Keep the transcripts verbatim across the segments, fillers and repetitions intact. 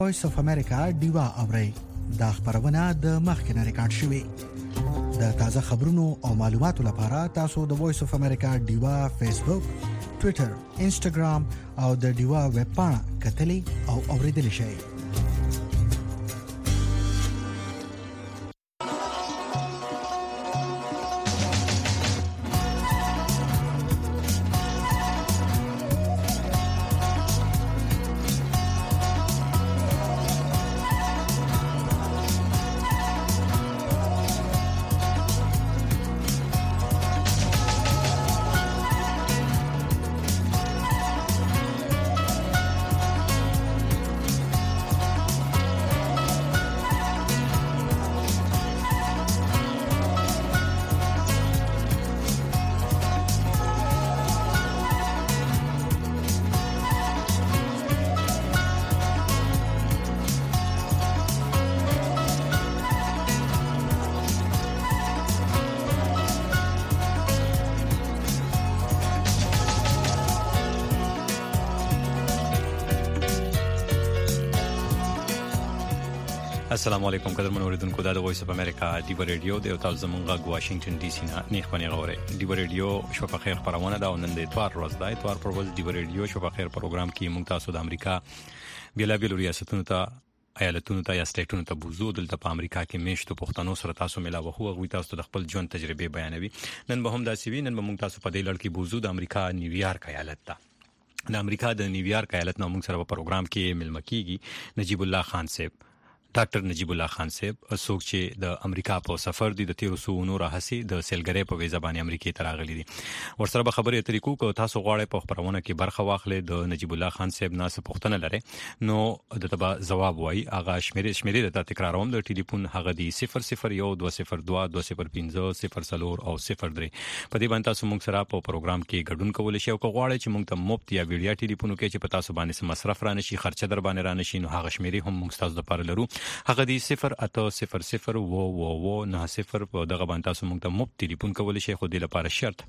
وایس اف امریکا دیوا اوري دا خبرونه د مخکنه ریکارډ شوې د تازه خبرونو او معلوماتو لپاره تاسو د وایس اف امریکا دیوا فیسبوک، ټوئیټر، انسټاګرام او د دیوا ویب پاڼه کتلې او اوریدلې شئ. السلام علیکم قدرمن اوریدونکو د وایس اف امریکا دیو ریډیو د تاسو زمونږ واشنگټن ډي سي نه نیخ پنی غوړې دیو ریډیو شپه خیر خبرونه دا نن د اتوار ورځ دا اتوار پر ورځ دیو ریډیو شپه خیر پروګرام کې موږ تاسو د امریکا بیلابیل ریاستونو ته ایالتونو ته یا سټیټونو ته بوزو دلته په امریکا کې میشتو پښتنو سره تاسو ملاوه خو غوي تاسو د خپل ژوند تجربه بیانوي. نن به هم دا سی وی نن به موږ تاسو په دې لړ کې بوزو د امریکا نیویارک ایالت ته د امریکا د نیویارک ایالت نو موږ سره په پروګرام کې ملمه کیږي نجیب الله خان صاحب. ډاکټر نجیب الله خان صاحب څوک چې د امریکا په سفر دي د تیر سو نور هسي د سیلګری په ویزه باندې امریکا ته راغلي دي. ورسره به خبرې طریقو کو تاسو غواړئ په خبرونه کې برخه واخلې د نجیب الله خان صاحب ناس پوښتنه لري نو د تبا جواب وای اغه شمیرې شمیرې د تکراروم د ټلیفون هغه دی صفر صفر یو دوه صفر دوه دوه صفر پنځه صفر څلور او صفر درې. په دې باندې تاسو موږ سره په پروګرام کې ګډون کولای شئ او غواړئ چې موږ ته مفت یا ویډیو ټلیفون کې چې په تاسو باندې سم مصرف را نشي خرچه در باندې را نشي نو هغه شمیرې هم موږ تاسو لپاره لرو. هغه دی صفر اته صفر صفر و و و نه صفر په دغه باندې تاسو موږ ته مفت ټلیفون کولای شئ خو د لپاره شرط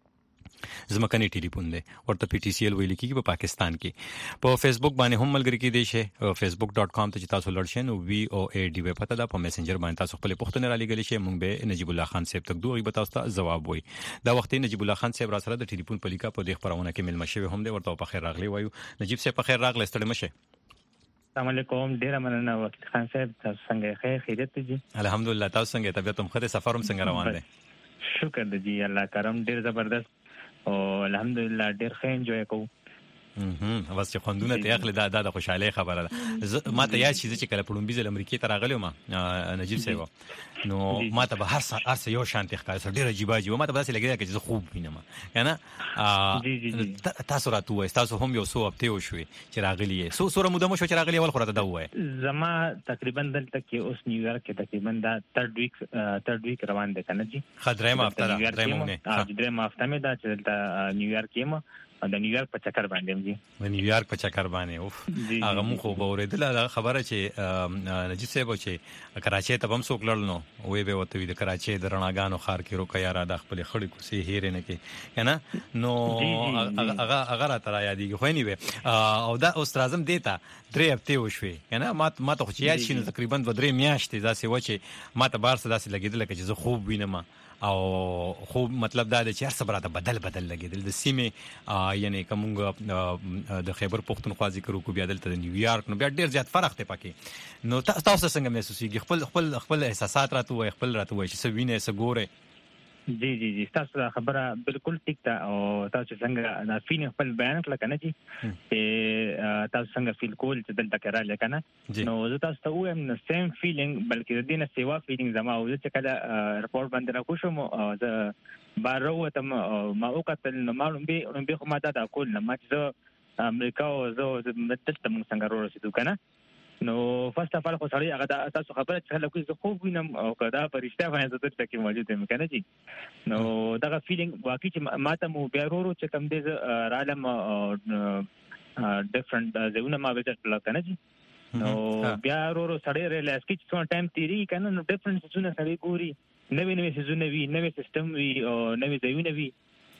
زمکني ټلیفون دی ورته پی ټی سی ال ویل کیږي په پاکستان کې. په فیسبوک باندې هم ملګری کې دی شي facebook dot com ته تاسو لړشئ نو وی او ای ډی وی پته دا په میسنجر باندې تاسو خپل پوښتنه را لګلی شئ موږ به نجیب الله خان صاحب تک دوی به تاسو ته جواب وای. دا وخت نجیب الله خان صاحب را سره د ټلیفون په لیکا په دې خبرونه کې ملمه شوی هم دی ورته په خیر راغلی وایو. نجیب صاحب په خیر راغلی ستړي مشه. السلام علیکم ډیر مننه وخت خان صاحب تاسو څنګه خیر خیریت دي؟ الحمدلله تاسو څنګه طبيعت هم خره سفر هم څنګه روان دي؟ شکر دی الله کرم ډیر زبردست او الحمدلله ډیر ښه انجوای کوو. مهم بس چې خوندونه ته اخلي دا د خوشاله خبره ده. ما ته یاد شي چې کله پړم بيزل امریکای ته راغلی ما نجیب صاحب نو ما ته به هر هر څه یو شانتي ښکار ډیر عجیب عجیب ما ته بس لګیږي چې زه خوب وینم کنه تاسو راتوي تاسو هم یو سو هفته وشوي چې راغلی سو سوره موده مو شو چې راغلی اول خورته دا وای زما تقریبا دلته کې اوس نیویارک کې تقریبا دا ترډ ویک ترډ ویک روان دي کنه جی خدای ما هفته درېمونه درېمه هفته مې دا چې دلته نیویارک کې ما د نیویارک په چکر باندې دي د نیویارک په چکر باندې اوف هغه مو خو اوریدل دا خبره چې نجیب صاحب چې کراچۍ ته هم څوک لړنو وې به وته د کراچۍ د رڼاګانو خار کې روکا یاره د خپل خړې کوسي هېره نه کې کنه نو هغه هغه را تر یادېږي خو نه وي او دا استادم دیتا درې هفته وشوي کنه ما ما ته خو یاد شي تقریبا دوه درې میاشتې داسې و چې ما ته بار څه داسې لګیدل چې زه خوب وینم او خو مطلب دا دی چې هر څه براته بدل بدل لګیدل د سیمه یعنی کومه د خیبر پختونخوا ذکر کو بیا دلته د نیویارک نو بیا ډیر زیات فرق ته پکې نو تاسو څنګه محسوسيږي خپل خپل خپل احساسات راته وای خپل راته وای چې سوینه سګوره جی جی جی تاسو خبره بالکل ټیک ده او تاسو څنګه دا فین خپل بیان کړل کنه جی چې تاسو څنګه فیل کول چې دلته کرا لکنه نو زه تاسو ته وایم نو سیم فیلینګ بلکې د دې نه سیوا فیلینګ زما او چې کله رپورټ باندې راکوشم زه بارو ته ما او کتل نو معلوم به به خو ما دا کول نه ما چې امریکا او زه دلته موږ څنګه ورسېدو کنه نو فرست اف ال خو سړی هغه تاسو خبره چې لکه زه خوب وینم او کدا پرشته باندې زه ته کې موجود یم کنه جی نو دا فیلینګ واقعي چې ماته مو بیا ورو چې کم دې رالم ډیفرنٹ زونه ما وځل کړل کنه جی نو بیا ورو سړی ریلایز کی چې څو ټایم تیری کنه نو ډیفرنٹ زونه سړی ګوري نوې نوې زونه وی نوې سیستم وی او نوې ځایونه وی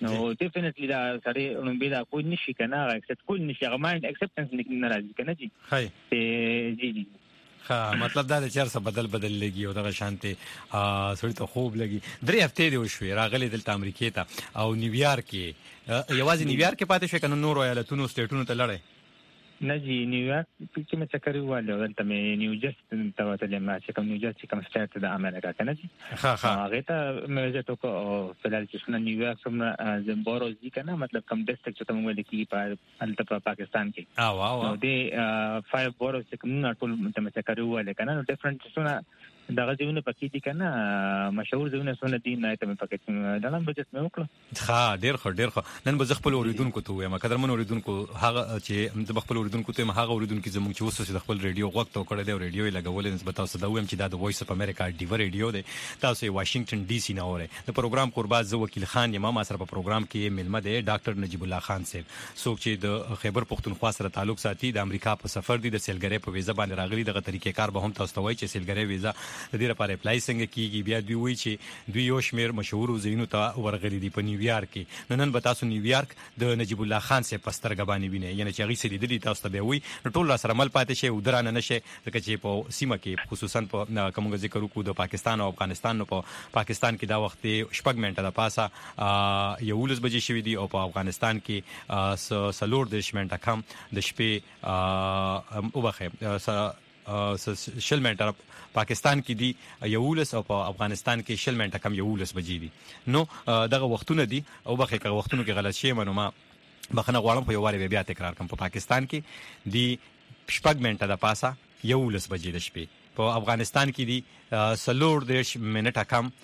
نو ډیفینټلی دا سره نو به دا کوئی نشي کنه اکسپټ کوئی نشي هغه مایند اکسپټنس نه راځي کنه جی هاي جی جی ها مطلب دا چې هر څه بدل بدل لګي او دغه شانتي سړی ته خوب لګي درې هفته دی وشوي راغلي دلته امریکا ته او نیویارک کې یوازې نیویارک کې پاتې شو کنه نور ایالتونو سټیټونو ته لړې نه جی نیویارک کې مې چکر وواله دلته مې نیو جرسي ته وتلې ما چې کوم نیو جرسي کوم سټیټ د امریکا کنه جی ها ها هغه ته مې زه ټکو فلال چې څنګه نیویارک څومره زمبورو ځي کنه مطلب کوم ډیسټریکټ چې کوم ولې کې په الته په پاکستان کې او او نو دې فایو بورو چې کوم ټول ته چکر وواله کنه نو ډیفرنٹ څونه دغه ځونه پکې دي کنه مشهور ځونه څونه دي نه ته پکې دا نن بجټ مې وکړه ها ډیر خو ډیر خو نن به خپل اوریدونکو ته وایم قدر من اوریدونکو هغه چې د خپل اوریدونکو ته هغه اوریدونکو زموږ چې وسوسه د خپل ریډیو وخت او کړه دی ریډیو یې لګولې نسبت تاسو دا وایم چې دا د وایس اف امریکا ډیو ریډیو دی تاسو یې واشنگټن ډي سي نه اورئ د پروګرام قربات زو وکیل خان یم ما سره په پروګرام کې ملمه دی ډاکټر نجیب الله خان صاحب څوک چې د خیبر پختونخوا سره تعلق ساتي د امریکا په سفر دي د سیلګری په ویزه باندې راغلي دغه طریقې کار به هم تاسو ته وایي چې سیلګری ویزه د دې لپاره اپلای څنګه کیږي بیا دوی وایي چې دوی یو شمیر مشهور زینو ته ورغلي دي په نیویارک کې نن نن به تاسو نیویارک د نجیب الله خان صاحب پستر غبانی ویني یعنی چې غي سړي د دې تاسو ته به وي ټول سره مل پاتې شي ودرانه نشي ځکه چې په سیمه کې خصوصا په کومه ذکر وکړو د پاکستان او افغانستان په پاکستان کې دا وخت شپږ منټه د پاسه یو ولس بجې شوې دي او په افغانستان کې سلور د شمنټه کم د شپې او بخې شل منټه پاکستان کې دی یولس او په افغانستان کې شل منټه کم یولس بجې دي نو دغه وختونه دي او بخې که وختونو کې غلط شي منو ما بخنه غواړم په یو واره بیا تکرار کوم په پاکستان کې دی شپږ منټه د پاسه یولس بجې د شپې په افغانستان کې دی سلور دیش منټه کم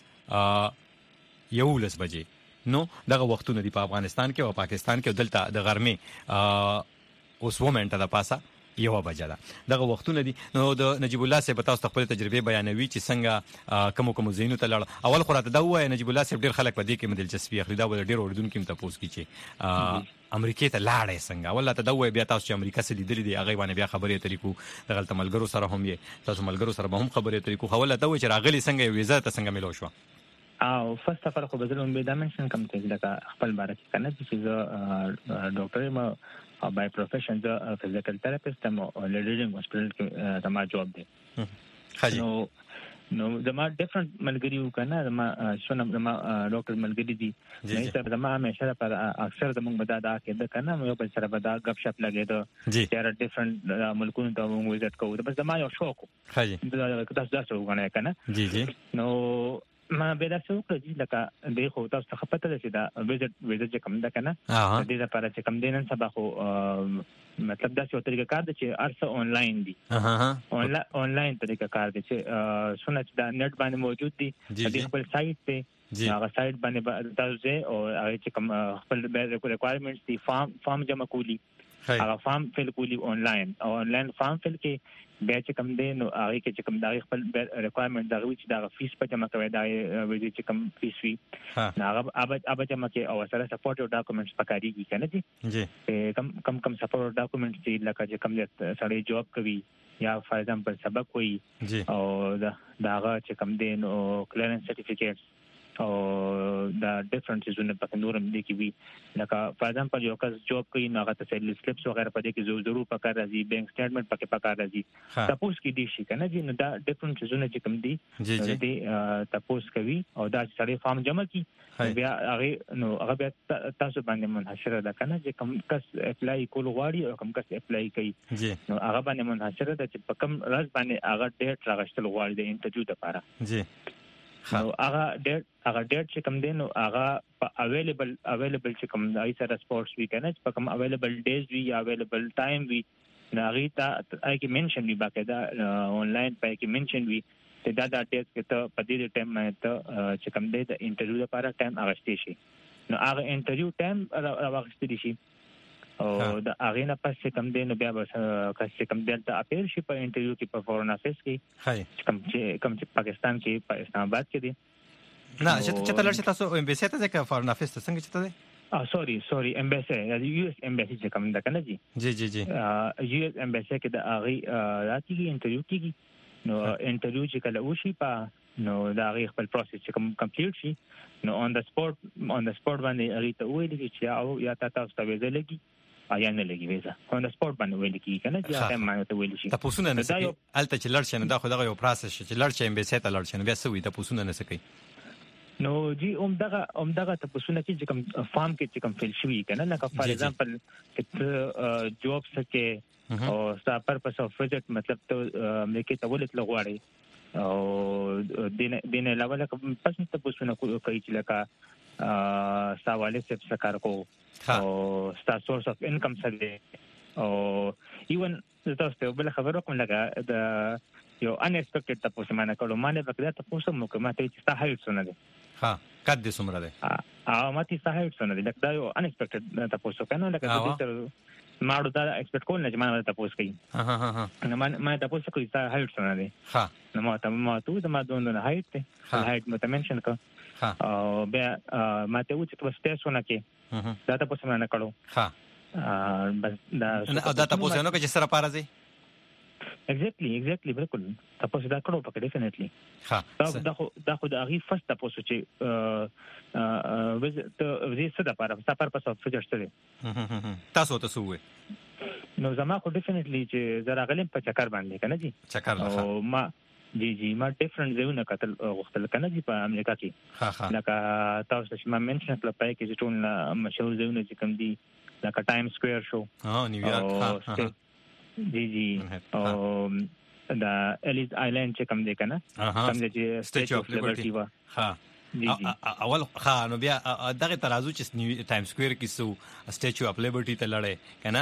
یولس بجې نو دغه وختونه دی په افغانستان کې او پاکستان کې دلته د غرمې اوس و منټه د پاسه یو بجه ده دغه وختونه دي نو د نجیب الله صاحب تاسو خپل تجربه بیانوي چې څنګه کوم کوم زینو ته لړ اول خراته دا وای نجیب الله صاحب ډیر خلک په دې کې مدل چسپي اخلي دا ول ډیر اوردونکو ته پوس کی چې امریکا ته لاړې څنګه ولا ته دا وای بیا تاسو چې امریکا سره لیدل دي هغه باندې بیا خبرې طریقو دغه ملګرو سره هم یې تاسو ملګرو سره به هم خبرې طریقو خوله دا وای چې راغلي څنګه ویزه ته څنګه ملو شو او فرست اف all خو بدلون به دا منشن کوم ته لکه خپل باره کې کنه چې زه ډاکټر ما Uh, by profession the uh, physical therapist am uh, leading hospital کې د ما جوب دی نو نو زما ډیفرنٹ ملګری وکنه زما شونه زما ډاکټر ملګری دي نه سره زما همیشه پر اکثر زموږ بدا دا کې د کنه یو بل سره بدا غب شپ لګیدو چې را ډیفرنٹ ملکونو ته موږ وزټ کوو بس زما یو شوق هاي دا تاسو تاسو وګڼئ کنه جی جی نو ما به دا څه وکړي لکه د خو تاسو ته پته ده چې دا وزټ وزټ کوم ده کنه د دې لپاره چې کوم دینن سبا خو مطلب دا څه طریقه کار دي چې ارسه آنلاین دي اها آنلاین طریقه کار دي چې سونه چې دا نت باندې موجود دي د خپل سایت ته هغه سایت باندې تاسو او هغه چې کوم خپل ریکوایرمنټس دي فارم فارم جمع کولی هغه فارم فل کولی آنلاین او آنلاین فارم فل کې بیا چې کوم دی نو هغه کې چې کوم دا خپل ریکوایرمنټ دا وی چې دا فیس په جمع کوي دا وی چې کوم فیس وی هغه اب اب جمع کې او سره سپورټ او ډاکومېنټس پکاريږي کنه جی جی کم کم کم سپورټ ډاکومېنټس دي لکه چې کوم سړی جاب کوي یا فار ایگزامپل سبق وي او دا داغه چې کوم دی نو کلیرنس سرټیفیکیټس او دا ډیفرنٹ زونه په نورم دي کې وی لکه فار ایگزامپل یو کس جاب کوي نو هغه ته سیل سلیپس وغیرہ په دې کې ضرور پکار راځي بینک سټیټمنټ پکې پکار راځي تاسو کې دي شي کنه جی نو دا ډیفرنٹ زونه چې کوم دي دي تاسو کوي او دا سړی فارم جمع کی بیا هغه نو هغه بیا تاسو باندې منحصر ده کنه چې کوم کس اپلای کول غواړي او کوم کس اپلای کوي نو هغه باندې منحصر ده چې په کوم ورځ باندې هغه ډیټ راغشتل غواړي د انټرویو لپاره جی نو هغه ډیټ هغه ډیټ چې کوم دی نو هغه اویلیبل اویلیبل چې کوم دای سره سپورټس وی کنه په کوم اویلیبل ډیز وی یا اویلیبل ټایم وی نو هغه ته هغه کې منشن وی باقاعده آنلاین په کې منشن وی چې دا د ټیسټ کې ته په دې ټایم باندې ته چې کوم دی د انټرویو لپاره ټایم اغشتي شي نو هغه انټرویو ټایم راغشتي شي او دا هغه نه پس کوم دی نو بیا بس کس کوم دلته اپیر شي په انټرویو کې په فورن افیس کې هاي کوم چې کوم چې پاکستان کې په اسلام آباد کې دي نه چې چې تلل چې تاسو امبیسي ته ځکه فورن افیس ته څنګه چته دي اه سوري سوري امبیسي یا یو اس امبیسي چې کوم ده کنه جی جی جی جی یو اس امبیسي کې د هغه راځي انټرویو کېږي نو انټرویو چې کله وشي په نو دا غي خپل پروسس چې کوم کمپلیټ شي نو اون د سپورت اون د سپورت باندې اړیته ویل چې او یا تاسو ته ویزه لګي ایا نه لګي ویزه اون د سپورت باندې ویل کی کنه چې هغه معنی ته ویل شي تاسو نه نسکی الته چې لړ شنه دا خو دغه یو پروسس چې لړ شي امبیسي ته لړ شنه بیا سوي تاسو نه نسکی نو جی اوم دغه اوم دغه تاسو نه چې کوم فارم کې چې کوم فیل شوی کنه لکه فار ایگزامپل چې جوب سکه او ستا پرپس اف وزټ مطلب ته امریکا ته ولټ لغواړي او دین دین علاوه لکه پس تاسو نه کوي چې لکه سوالې څه څه کار کو او ستا سورس اف انکم څه او ایون تاسو بل خبرو کوم لکه د یو ان ایکسپیکټډ تاسو معنی کولو معنی وکړه تاسو مو کومه ته چې ستا هایټ څونه ده ها کد دې څومره ده ا ماتي ستا هایټ څونه ده لکه دا یو ان ایکسپیکټډ تاسو کنه لکه دې ماړو دا ایکسپیکټ کول نه چې ما تاسو کوي ها ها ها نو ما تاسو کوي ستا هایټ څونه ده ها نو ما ته ما ته د ما دوه هایټ ته هایټ مته منشن کو ها او بیا ما ته و چې تاسو تاسو نه کې دا تاسو نه کړو ها بس دا دا تاسو نه کې سره پارځي ایگزیکټلی ایگزیکټلی بالکل تاسو دا کړو پکې ډیفینټلی ها دا دا خو دا خو د اغي فرست تاسو چې ا ا وز ته وزي څه د پاره سفر په څو فجرسته تاسو تاسو وې نو زما خو ډیفینټلی چې زرا غلم په چکر باندې کنه جی چکر او ما جی جی ما ډیفرنٹ زونه کتل غختل کنه جی په امریکا کې ها ها لکه تاسو چې ما منشن کړل پای کې چې ټول مشهور زونه چې کوم دي لکه ټایم سکوير شو ها نیویارک ها جی جی او دا الیز آیلند چې کوم دی کنه کوم دی چې سټیچو اف لیبرټی وا ها اول خا نو بیا دغه ترازو چې ټایم سکوير کې سو سټیچو اف لیبرټی ته لړې کنه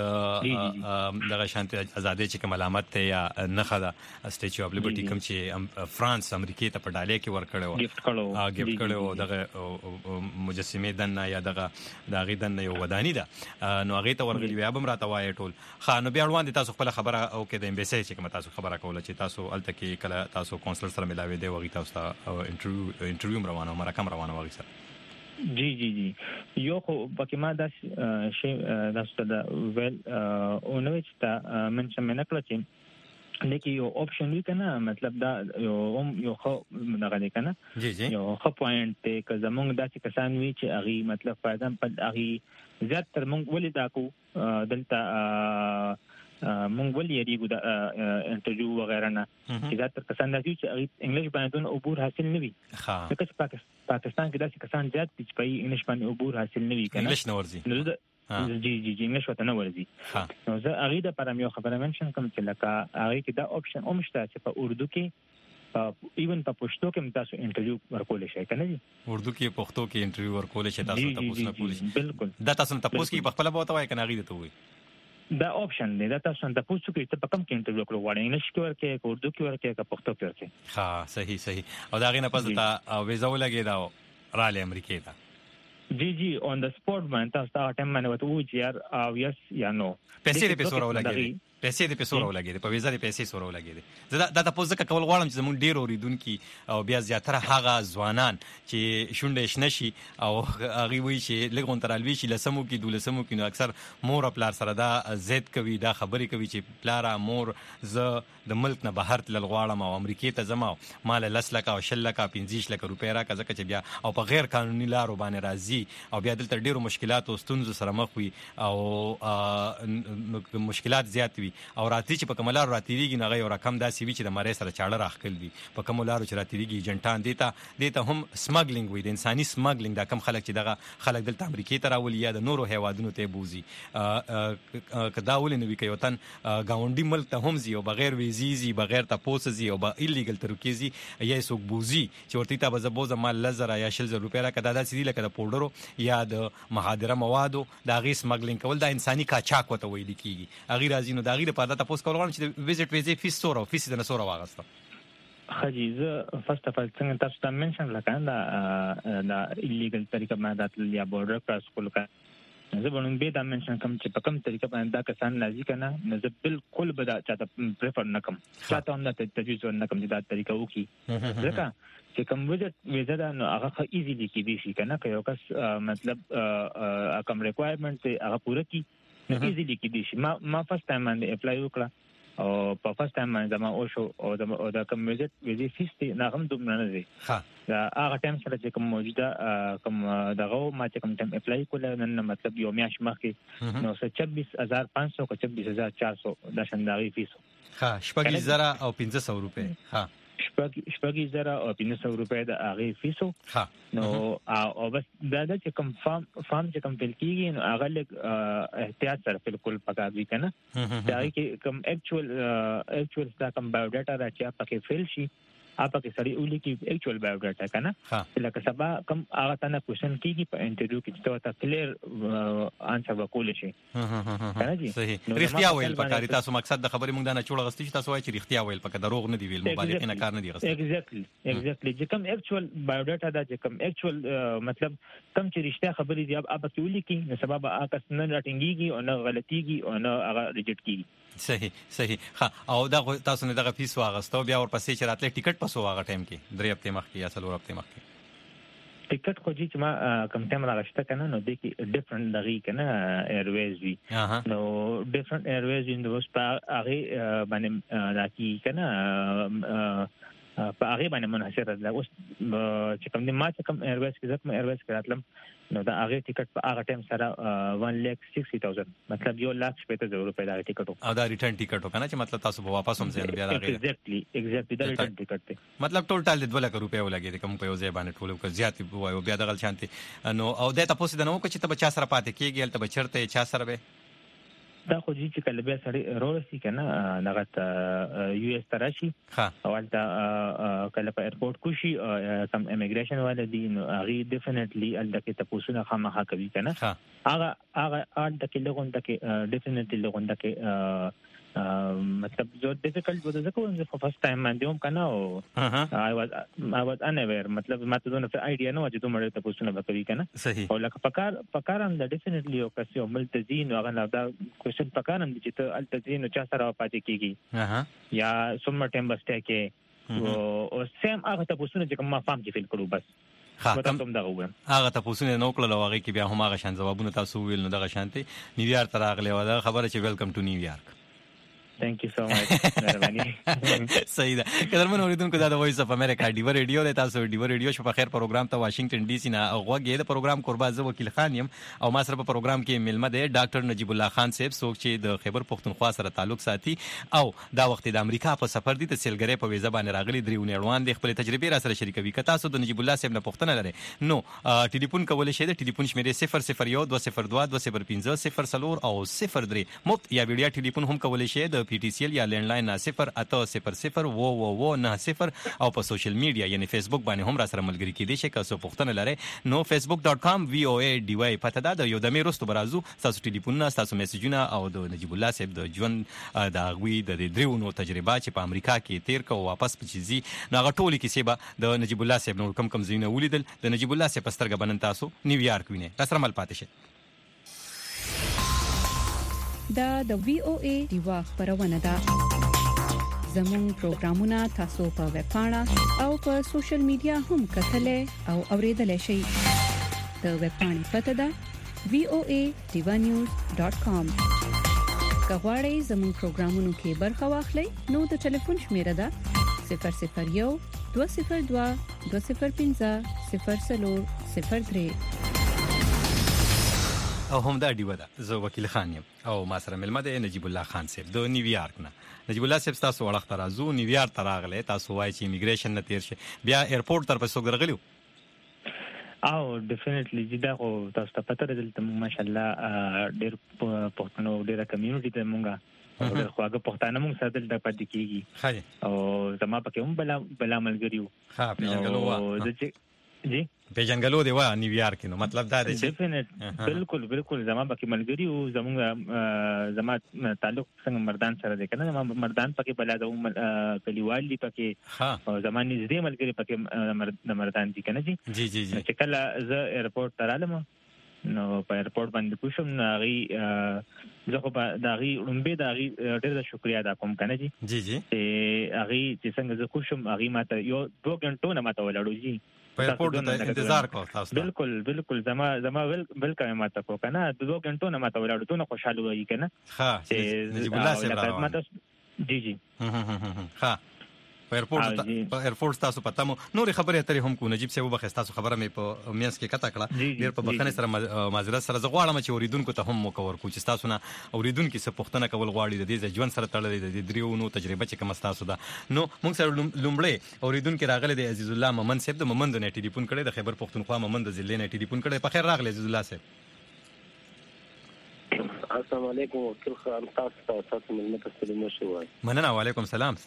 د دغه شانتي ازادي چې کوم علامت ته یا نه خدا سټیچو اف لیبرټی کوم چې فرانس امریکا ته په ډالې کې ور کړو گیفت کړو ها گیفت کړو دغه مجسمه دنه یا دغه دغه دنه یو ودانی ده نو هغه ته ورغلی بیا بم راته وای ټول خا نو بیا روان دي تاسو خپل خبره او کې د امبیسي چې کوم تاسو خبره کوله چې تاسو الته کې کله تاسو کونسلر سره ملاوي دی وغي تاسو انټرویو انټرویو روانه مره کم روانه وغي سره جی جی جی یو خو پکې ما داس شی داس ته ویل او نو چې تا منشن مې نکړه چې لیکي یو اپشن وی کنه مطلب دا یو یو خو دغه دی کنه جی جی یو خو پوینټ ته که زمونږ داسې کسان وی چې اغي مطلب فائدہ په اغي زیات تر مونږ ولې دا کو دلته مونږ ولې یریګو د انټرویو وغیرہ نه چې دا تر کسان راځي چې انګلیش باندې عبور حاصل نوي ها لکه پاکستان کې داسې کسان زیات دي چې په انګلیش باندې عبور حاصل نوي کنه انګلیش نه ورځي نو جی جی جی انګلیش وته نه ورځي نو زه اغه د پرم یو خبره منشن کوم چې لکه اغه کې دا اپشن اومشته چې په اردو کې ایون په پښتو کې تاسو انټرویو ورکول شئ کنه جی اردو کې پښتو کې انټرویو ورکول شئ تاسو تاسو نه پولیس بالکل دا تاسو ته پوس کې په خپل بوته وای کنه اغه ته وای دا اپشن دی دا تاسو ته پوښتنه کوي ته په کوم کې انټرویو کړو غواړئ انګلیش کې ورکې اردو کې ورکې که پښتو کې ورکې ها صحیح صحیح او دا غینه پس تا ویزا ولګی دا رااله امریکا ته جی جی اون د سپورت باندې تاسو ټایم باندې وته و چې یار او یس یا نو پیسې دې په سره ولګی پیسې دې په سره ولګی په ویزا دې پیسې سره ولګی دا دا تاسو ځکه کول غواړم چې زمون ډیر اوریدونکو او بیا زیاتره هغه ځوانان چې شونډه شنشي او هغه وی چې لګون ترالوي شي لسمو کې دولسمو کې نو اکثر مور خپل سره دا زید کوي دا خبرې کوي چې پلارا مور ز د ملک نه بهر تل غواړم او امریکا ته زما مال لسلکه او شلکه پنځه لک روپیا را کزه چې بیا او په غیر قانوني لارو باندې راځي او بیا دلته ډیرو مشکلات او ستونزو سره مخ وي او مشکلات زیات وي او راتلی چې په کوملار راتلیږي نه غي رقم داسې وي چې د مړې سره چاړه راخکل وي په کوملار چې راتلیږي جنټان دیتا دیتا هم سمګلینګ وي د انساني سمګلینګ دا کم خلک چې دغه خلک دلته امریکا ته راولي یا د نورو هیوادونو ته بوزي کدا ولې نو وی کوي وطن گاونډي ملک ته هم زی او بغیر ویزي بغیر تاسو زی او با ایلیګل ترکیزي یا سوق بوزي چې ورته ته بزبوز مال لزر یا شل زر روپیا کدا داسې دی لکه د پودرو یا د مخادره موادو دا غي سمګلینګ کول دا انساني کاچاک وته ویل کیږي اغه راځي نو دا غي په تاسو کول غواړم چې ویزټ ویزې فیس سورو فیس د نسوره واغسته خجیزه فرست اف ال څنګه تاسو ته منشن لکه دا دا ایلیګل طریقه باندې یا بورډر کراس کول کا زه به به دا منشن کوم چې په کوم طریقه باندې دا کسان راځي کنه نو زه بالکل به دا چاته پریفر نه کوم چاته هم نه تجویز نه کوم چې دا طریقه وکي ځکه چې کوم ویزټ ویزا دا نو هغه ایزیلی کې دي شي کنه که یو کس مطلب کوم ریکوایرمنټ هغه پوره کی نو ایزیلی کې دي شي ما ما فرست ټایم باندې اپلای وکړه او په فرست ټایم باندې زما او شو او د او د کوم ویزټ ویزې فیس تی نه هم دومره نه دی ها دا هغه ټایم سره چې کوم موجوده کوم دغه ما چې کوم ټایم اپلای کول نن مطلب یو میاش مخکې نو چوبیس هزار پانسو او چوبیس هزار چارسو د شنداري فیس ها شپږ زره او پنځه سوه روپے ها شپږ شپږ زره او پنځه سوه روپے د هغه فیسو ها نو او بس دا د کوم فارم فارم چې کوم فل کیږي نو هغه لګ احتیاط سره بالکل پکار دي کنه دا کې کوم اکچوال اکچوال دا کوم بایوډاټا راځي پکې فل شي اپا کې سړی ولي کې اکچوال بایوډاټا کنه لکه سبا کوم هغه تنه کوېشن کیږي په انټرویو کې چې تا کلیر انسر وکول شي کنه جی صحیح رښتیا ویل پکاري تاسو مقصد د خبرې مونږ دا نه چوړ غستې چې تاسو وایي چې رښتیا ویل پکې دروغ نه دی ویل مبالغه نه کار نه دی غستې ایگزیکټلی ایگزیکټلی چې کوم اکچوال بایوډاټا دا چې کوم اکچوال مطلب کوم چې رښتیا خبرې دی اپا کې ولي کې نو سبب هغه نه راټینګيږي او نه غلطيږي او نه هغه ریجیکټ کیږي صحیح صحیح ها او دا تاسو نه دغه فیس واغستو بیا ورپسې چې راتلې ټیکټ پسو واغ ټایم کې درې هفته مخکې یا څلور هفته مخکې ټیکټ خو چې ما کوم ټایم راغشته کنه نو د کې ډیفرنٹ دغه کنه ایرویز وی نو ډیفرنٹ ایرویز ان د وس په هغه باندې راکی کنه په هغه باندې منحصر ده اوس چې کوم د ما چې کوم ایرویز کې ځکه ایرویز کې راتلم نو دا هغه ټیکټ په هغه ټایم سره one lakh sixty thousand مطلب یو لاک شپږ زره روپے دا ټیکټ او دا ریټرن ټیکټ کنه چې مطلب تاسو به واپس هم ځین بیا راغلی ایگزیکټلی ایگزیکټلی دا ریټرن ټیکټ دی مطلب ټوټل د دوه لک روپے ولګي کوم په یو ځای باندې ټول کو زیات وایو بیا دغه شانتي نو او دا تاسو د نو کو چې ته بچا سره پاتې کیږي ته بچرته چا سره به دا خو چې کله بیا سړی رورسي کنه دغه یو اس تراشي او دا کله په ایرپورټ کوشي کم امیګریشن والدي نو هغه ډیفینټلی الدکه تاسو نه خامخا کوي کنه هغه هغه الدکه لغونده کې ډیفینټلی لغونده کې مطلب جو ډیفیکلټ وځه ځکه چې فرست ټایم باندې هم کنه او آی واز آی واز انویر مطلب ماته دونه آیډیا نه و چې دومره تاسو نه وکړي کنه او لکه پکار پکار هم د ډیفینټلی او کسي او ملتزین او هغه دا کوېشن پکار هم چې ته التزین او چا سره پاتې کیږي یا څومره ټایم بسته کې او سیم هغه تاسو نه چې کوم فهم کې فیل کړو بس خاطم هغه تاسو نه نو کړل واغې کې بیا هم هغه شان جوابونه تاسو ویل نو دغه شانتي نیویارک ته راغلی و دا خبره چې ویلکم ټو نیویارک Thank you so much. صحیح ده قدرمن اوریدونکو دا د وایس اف امریکا ډیو ریډیو د تاسو ډیو ریډیو شو په خیر پروګرام ته واشنگټن ډي سي نه غوږی د پروګرام قربا زه وکیل خان یم او ما سره په پروګرام کې ملمه ده ډاکټر نجیب الله خان صاحب څوک چې د خیبر پختونخوا سره تعلق ساتي او دا وخت د امریکا په سفر دي ته سیلګری په ویزه باندې راغلي دریو نیړوان د خپل تجربه را سره شریکوي که تاسو د نجیب الله صاحب نه پوښتنه لرئ نو ټلیفون کولای شئ د ټلیفون شمیرې صفر صفر یو دوه صفر دوه دوه صفر پنځه صفر څلور او صفر درې مفت یا ویډیو ټلیفون هم کولای شئ د پی ټی سی ال یا لاین صفر اته صفر صفر و و و نه صفر او په سوشل میډیا یعنی فیسبوک باندې هم را سره ملګری کیدئ شئ که څه پوښتنه لرئ نو facebook dot com v o a d y پته دا د یو د میرستو برازو تاسو ټلیفونونه تاسو میسجونه او د نجیب الله صاحب د ژوند د غوي د دریو نو تجربه چې په امریکا کې تیر کو واپس پچیزي نو هغه ټولي کې سبا د نجیب الله صاحب نو کم کم زینه ولیدل د نجیب الله صاحب سترګه بنن تاسو نیویارک وینئ تاسو مل پاتې شئ دا د وی او ای دیوا خبرونه ده زمون پروګرامونه تاسو په ویب پاڼه او په سوشل میډیا هم کتلای او اوریدلای شئ د ویب پاڼې پته ده v o a diva news dot com کغواړئ زمون پروګرامونو کې برخه واخلئ نو د ټلیفون شمیره ده صفر صفر یو دوه صفر دوه دوه صفر پنځه صفر څلور صفر درې او هم دا دیو ده زه وکیل خان یم او ما سره ملمه ده نجیب الله خان صاحب د نیویارک نه نجیب الله صاحب تاسو وړاندې ترازو نیویارک ته راغله تاسو وایي چې ایمیګریشن نه تیر شي بیا ایرپورټ تر پسو درغلیو او ډیفینټلی جدا خو تاسو ته پته ده ماشاءالله ډېر پښتنو ډېر کمیونټي ته مونږه او خواږه پښتانه مونږ سره د پاتې کیږي او زما پکې هم بلا بلا ملګریو ها پیژنګلو جی پیژنګلو دی وا نیویارک نو مطلب دا دی چې ډیفینټ بالکل بالکل زما پکې ملګری او زموږ زما تعلق څنګه مردان سره دی کنه مردان پکې بلا زموږ کلیوال دی پکې او زما نږدې ملګری پکې مردان دي کنه جی جی جی جی چې کله زه ایرپورټ ته رالم نو په ایرپورټ باندې پوښم ناغي زه خو داغي لومبه داغي ډېر شکریا ادا کوم کنه جی جی جی هغه چې څنګه زه خوشم هغه ماته یو دوه غنټو نه ماته ولاړو جی په ایرپورټ ته انتظار کو تاسو بالکل بالکل زما زما ول بل کوم ماته کو کنه دوه غنټو نه ماته ولاړو ته خوشاله وای کنه ها نجیب الله صاحب جی جی ها په ایرپورټ په ایرپورټ تاسو پته مو نور خبرې اترې هم کو نجيب صاحب بخښ تاسو خبره مې په میانس کې کته کړه ډیر په بخښنه سره معذرت سره زغواړم چې اوریدونکو ته هم مکور کو چې تاسو نه اوریدونکو څه پوښتنه کول غواړي د دې ژوند سره تړلې د دریو نو تجربه چې کوم تاسو ده نو موږ سره لومړی اوریدونکو راغله د عزیز الله ممن صاحب د ممن د ټلیفون کړي د خیبر پښتونخوا ممن د ضلع نه ټلیفون کړي په خیر راغله عزیز الله صاحب. السلام علیکم وکیل خان تاسو تاسو ملت استلمه شوای مننه وعلیکم السلام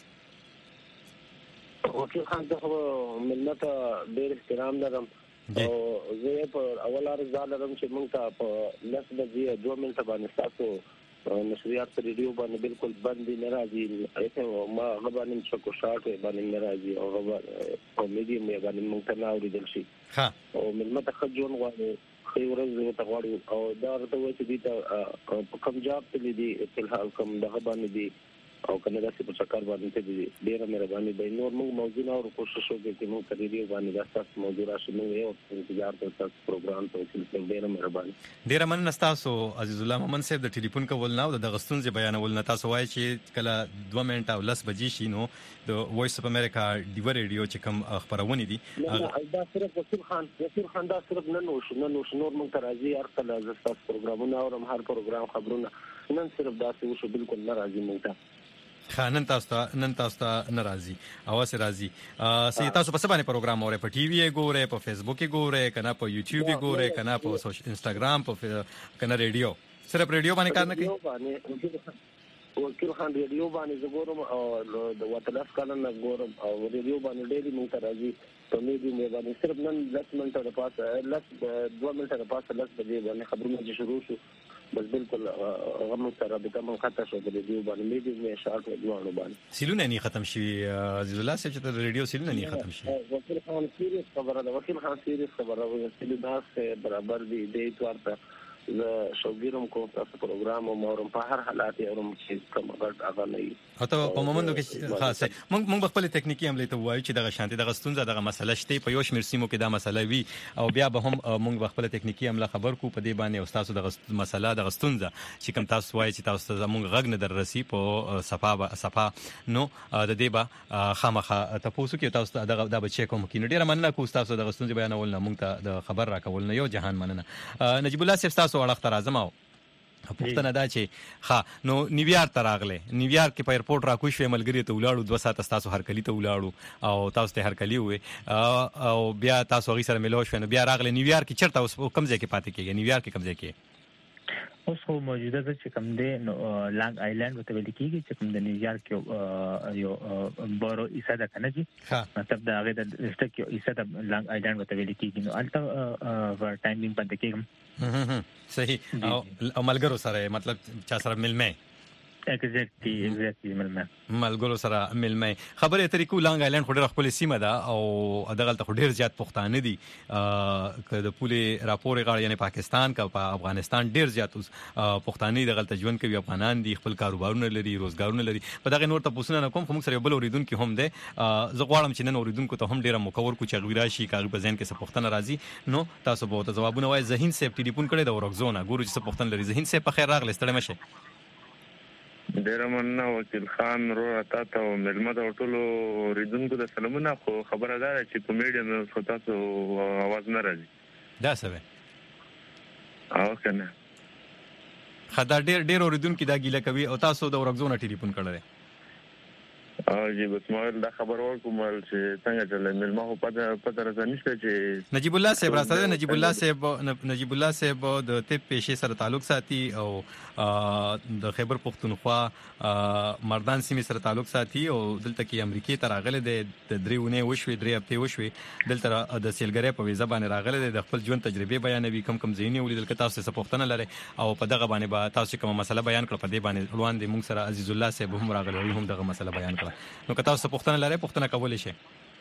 وکیل خان ته ملت ډیر احترام لرم او زه په اول ارز لرم چې موږ ته په لس بجې دوه منټه باندې تاسو نشریات په ریډیو باندې بالکل بند نه راځي ایته ما غواړم چې کو شاټ باندې نه راځي او غواړم په میډیم باندې موږ ته نه اوریدل شي ها او ملت خجون غواړي خیر ورځ ته غواړي او دا ورته وایي چې دې په کوم جواب ته دي په حال کوم دغه باندې دي او کنه داسې په چکر باندې ته دي ډیره مهرباني دی نور موږ موضوع نه او کوشش وکړو چې موږ په ریډیو باندې تاسو موضوع راشي نو یو انتظار تاسو پروګرام ته چې ډیره مهرباني ډیره مننه تاسو عزیز الله محمد صاحب د ټلیفون کول نه او د غستون بیانول نه تاسو وایي چې کله دوه منټه او لس بجې شي نو د وایس اف امریکا ډیو ریډیو چې کوم خبرونه دي دا صرف وکیل خان وکیل خان دا صرف نن نو شنو نو نور موږ ته راځي هر کله د تاسو پروګرامونه او هر پروګرام خبرونه نن صرف دا څه وشو بالکل نه راځي موږ ته خانن تاسو نن تاسو ناراضي اواز راضي سي تاسو په سبانه پروګرام اورئ په ټي وي ګورئ په فیسبوک ګورئ کنه په یوټیوب ګورئ کنه په انستګرام په کنه ریډیو صرف ریډیو باندې کار نه کوي وکیل خان ریډیو باندې زګورم او د وټلاف کلن ګورم او ریډیو باندې ډېری مونږ ته راځي په میډیم باندې صرف نن لس منټه د پاسه لس دوه منټه د پاسه لس بجې باندې خبرونه چې شروع شو بس بالکل غمو سره به کوم خطر شو د ریډیو باندې میډیم نه شارټ ودوانو باندې سیلونه نه ختم شي عزیز الله صاحب چې د ریډیو سیلونه نه ختم شي وکیل خان سیریس خبره ده وکیل خان سیریس خبره ده سیلونه برابر دي د ایتوارته ز شوګیرم کو تاسو پروګرام او مورم په هر حالات یې اورم چې کوم غلط هغه نه وي اته په مومندو کې خاصه مونږ مونږ خپل ټکنیکی عملي ته وایو چې دغه شانتي دغه ستونزه دغه مسله شته په یو شمیر سیمو کې دا مسله وي او بیا به هم مونږ خپل ټکنیکی عمله خبر کو په دې باندې او تاسو دغه مسله دغه ستونزه چې کوم تاسو وایي چې تاسو ته مونږ غږ نه دررسي په صفه صفه نو د دې با خامخه تاسو کې تاسو دغه د بچی کوم کې ډیره مننه کو تاسو دغه ستونزه بیانول نه مونږ ته د خبر راکول نه یو جهان مننه نجیب الله صاحب تاسو اړه ترازم پښتنه دا چې ها نو نیویارک ته راغله نیویارک کې په ایرپورټ را کوی شو ملګری ته ولاړو دوه ساعت تاسو هرکلی ته ولاړو او تاسو ته هرکلی وې او بیا تاسو غي سره ملو شو نو بیا راغله نیویارک کې چرته اوس کم ځای کې پاتې کېږي نیویارک کې کم ځای کې اوس خو موجوده ده چې کوم دی نو لانګ آیلند وته ویل کېږي چې کوم د نیویارک یو یو بورو ایسا ده کنه جی مطلب دا هغه د لسټ کې ایسا د لانګ آیلند وته ویل کېږي نو الټا ور ټایمینګ باندې کېږم صحیح او ملګرو سره مطلب چا سره ملمه ایگزیکټلی ایگزیکټلی ملمه ملګرو سره ملمه خبره اترې کو لانګ آیلند خو ډېر خپل سیمه ده او دغه ته ډېر زیات پښتانه دي ا د پوله راپور غاړه یعنی پاکستان کا په افغانستان ډېر زیات پښتانه دغه ته ژوند کوي افغانان دي خپل کاروبارونه لري روزګارونه لري په دغه نور ته پوښتنه نه کوم خو موږ سره بل اوریدونکو هم ده زه غواړم چې نن اوریدونکو ته هم ډېر مکور کو چې غوړا شي کاغذ په ځین کې څه پښتنه راځي نو تاسو به ځوابونه وای ذهین سیب ټلیفون کړي د ورکزونه ګورو چې څه پښتنه لري ذهین سیب په خیر راغله ستړي مشه ډیر مننه وکیل خان رو تا ته ملمت او ټولو ریدونکو د سلامونه خو خبره ده چې په میډیم څخه تاسو आवाज نه راځي دا څه او کنه خدای ډیر ډیر ریدونکو دا ګیله کوي او تاسو د ورکزونه ټلیفون کړل او جی بس مال دا خبر ورکوم چې څنګه چلې ملما هو پته پته راځنيشته چې نجیب الله صاحب راځي نجیب الله صاحب نجیب الله صاحب د طب پیشې سره تعلق ساتي او د خیبر پختونخوا مردان سیمې سره تعلق ساتي او دلته کې امریکای ته راغله د درېونه وشوي درې هفته وشوي دلته د سیلګری په ویزه باندې راغله د خپل ژوند تجربه بیانوي کم کم زینې ولیدل که تاسو څه پوښتنه لري او په دغه باندې به تاسو کوم مسله بیان کړئ په دې باندې روان دي موږ سره عزیز الله صاحب هم راغله هم دغه مسله بیان کړه نو که تاسو پوښتنه لرئ پوښتنه کولای شئ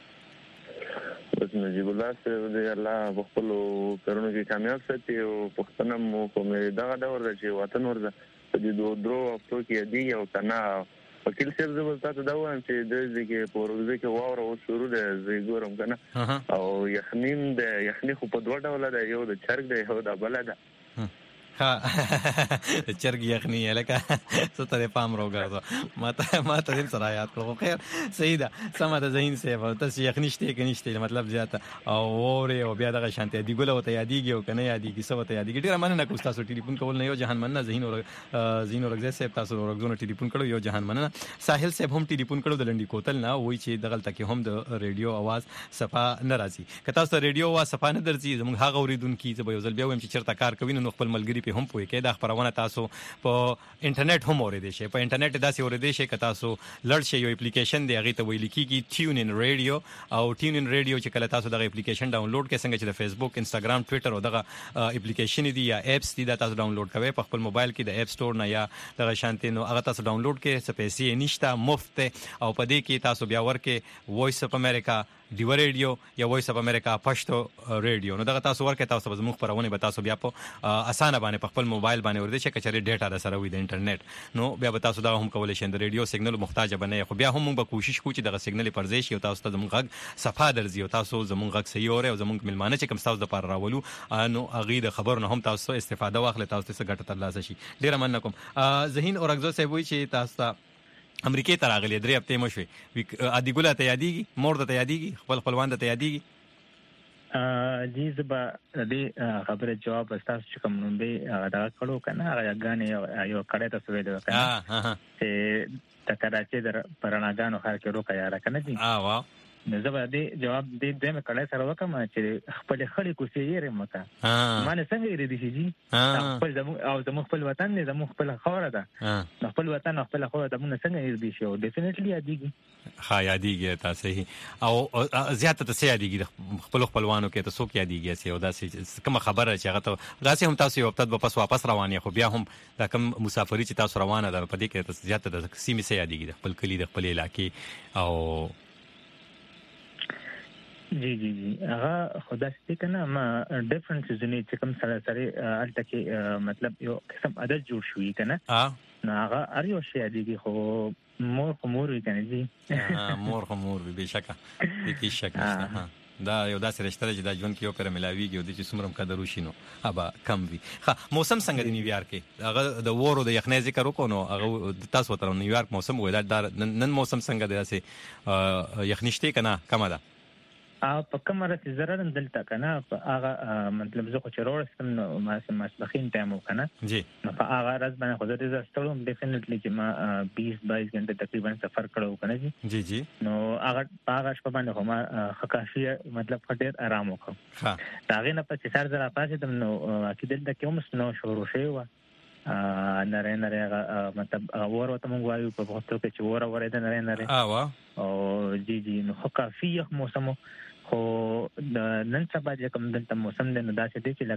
بس نجیب الله صاحب دې الله په خپل کارونو کې کامیاب ساتي او پښتنه مو کوم دغه ډول چې وطن ورته د دوه درو هفتو کې دی او کنه وکیل صاحب زه تاسو دا وایم چې د دې کې پروژه کې واور او شروع ده زه ګورم کنه او یخنین د یخنی خو په دوه ډول ده یو د چرګ ده یو د بل ده ها چرګ یخنی لکه ستاره پام روګه ماته ماته دې سره یاد کړو خیر صحیح ده سم ده ذهن سیف تاسو یخنی شته کې نشته مطلب زیاته او وره او بیا دغه شانته دی ګل وته یادېږي او کنه یادېږي څه وته یادېږي ډیر مننه کوم تاسو ټلیفون کول نه یو جهان مننه ذهن او ذهن ورګزه سیف تاسو ورګزونه ټلیفون کړو یو جهان مننه ساحل سیف هم ټلیفون کړو د لنډی کوتل نه وای چې دغه تکي هم د ریډیو आवाज صفه ناراضي که تاسو ته ریډیو आवाज صفه نه درځي زموږ هغه اوریدونکو چې به یو ځل بیا ویم چې چیرته کار کوي نو خپل ملګری په هم پوي کې د خبرونه تاسو په انټرنیټ هم اوریدئ شي په انټرنیټ داسې اوریدئ شي که تاسو لړ شي یو اپلیکیشن دی هغه ته ویل کیږي ټیون ان ریډیو او ټیون ان ریډیو چې کله تاسو دغه اپلیکیشن ډاونلوډ کړئ څنګه چې د فیسبوک انستګرام ټوئیټر او دغه اپلیکیشن دي یا اپس دي دا تاسو ډاونلوډ کوئ په خپل موبایل کې د اپ سٹور نه یا دغه شانتي نو هغه تاسو ډاونلوډ کړئ څه پیسې نشته مفت او په دې کې تاسو بیا ورکه وایس اف امریکا دیو ریډیو یا وایس اف امریکا پښتو ریډیو نو دغه تاسو ورکه تاسو زموږ خبرونه به تاسو بیا په اسانه باندې په خپل موبایل باندې ورته چې کچري ډیټا د سره وي د انټرنیټ نو بیا به تاسو دا هم کولای شئ د ریډیو سیګنل محتاج بنئ خو بیا هم موږ به کوشش کوو چې دغه سیګنل پرځې شي او تاسو ته زموږ غږ صفه درځي او تاسو زموږ غږ صحیح اوري او زموږ ملمانه چې کوم تاسو د پاره راولو نو اغه د خبرونه هم تاسو استفاده واخلئ تاسو ته ګټه ترلاسه شي ډیر مننه کوم ذهین اورګزو صاحب وی چې تاسو امریکای ته راغلي درې هفته مو شوي ادي ګوله ته یادېږي مور ته یادېږي خپل خپلوان ته یادېږي ا جی زبا دې خبره جواب تاسو چې کوم نوم دی دا کړو کنه هغه غانې یو کړه تاسو ویل کنه ها ها چې تکراچې در پراناګانو خار کې روکا یاره کنه جی اه واه نو زبا دې جواب دې دې مې کړه سره وکم چې خپل خړې کوسي یې رمکا مانه څنګه یې دې شي جی خپل زمو او زمو خپل وطن نه زمو خپل خوره ده خپل وطن خپل خوره ده موږ څنګه یې دې شي او ډیفینټلی یادېږي ها یادېږي تاسو او زیاته ته یادېږي خپل خپلوانو کې تاسو کې یادېږي چې او داسې کوم خبره چې هغه ته داسې هم تاسو یو وخت په پس واپس روانې خو بیا هم دا کوم مسافری چې تاسو روانه ده په دې کې تاسو زیاته د سیمې سره یادېږي خپل کلی د خپل علاقې او جی جی جی هغه خدا ستې کنه ما ډیفرنسز نه چې کوم سره سره الته کې مطلب یو قسم عادت جوړ شوې کنه اه نو هغه اړیو شي دیږي خو مور خمور وي کنه جی مور خمور به شکه د کی شک نشته ها دا یو داسې رشتہ چې دا ژوند کې یو پر ملاویږي او د چې څومره قدر وشینو ابا کم وي ها موسم څنګه د نیویارک کې هغه د وورو د یخنۍ ذکر وکړو نو هغه تاسو ته نیویارک موسم وای دا نن موسم څنګه دی داسې یخنشته کنه کم ده ا په کومه راته ضرر دلته کنه په هغه مطلب زه خو چرورستم نو ما مسلخین ټایم وکنه جی نو په هغه راز باندې خو زه زستړم ډیفینټلی چې ما بیس بایس غنټه تقریبا سفر کړو کنه جی جی جی نو هغه هغه شپه باندې خو ما خکافي مطلب ډېر آرام وکم ها دا غینه په چې سر زرا پاسې دم نو اکید دلته کوم نو شروع شوی و ا نره نره مطلب اور وته مونږ وایو په وخت کې چې اور اور ده نره نره اه وا او جی جی نو خکافي موسم خو نن سبا چې کوم دلته موسم دی نو دا چې دی چې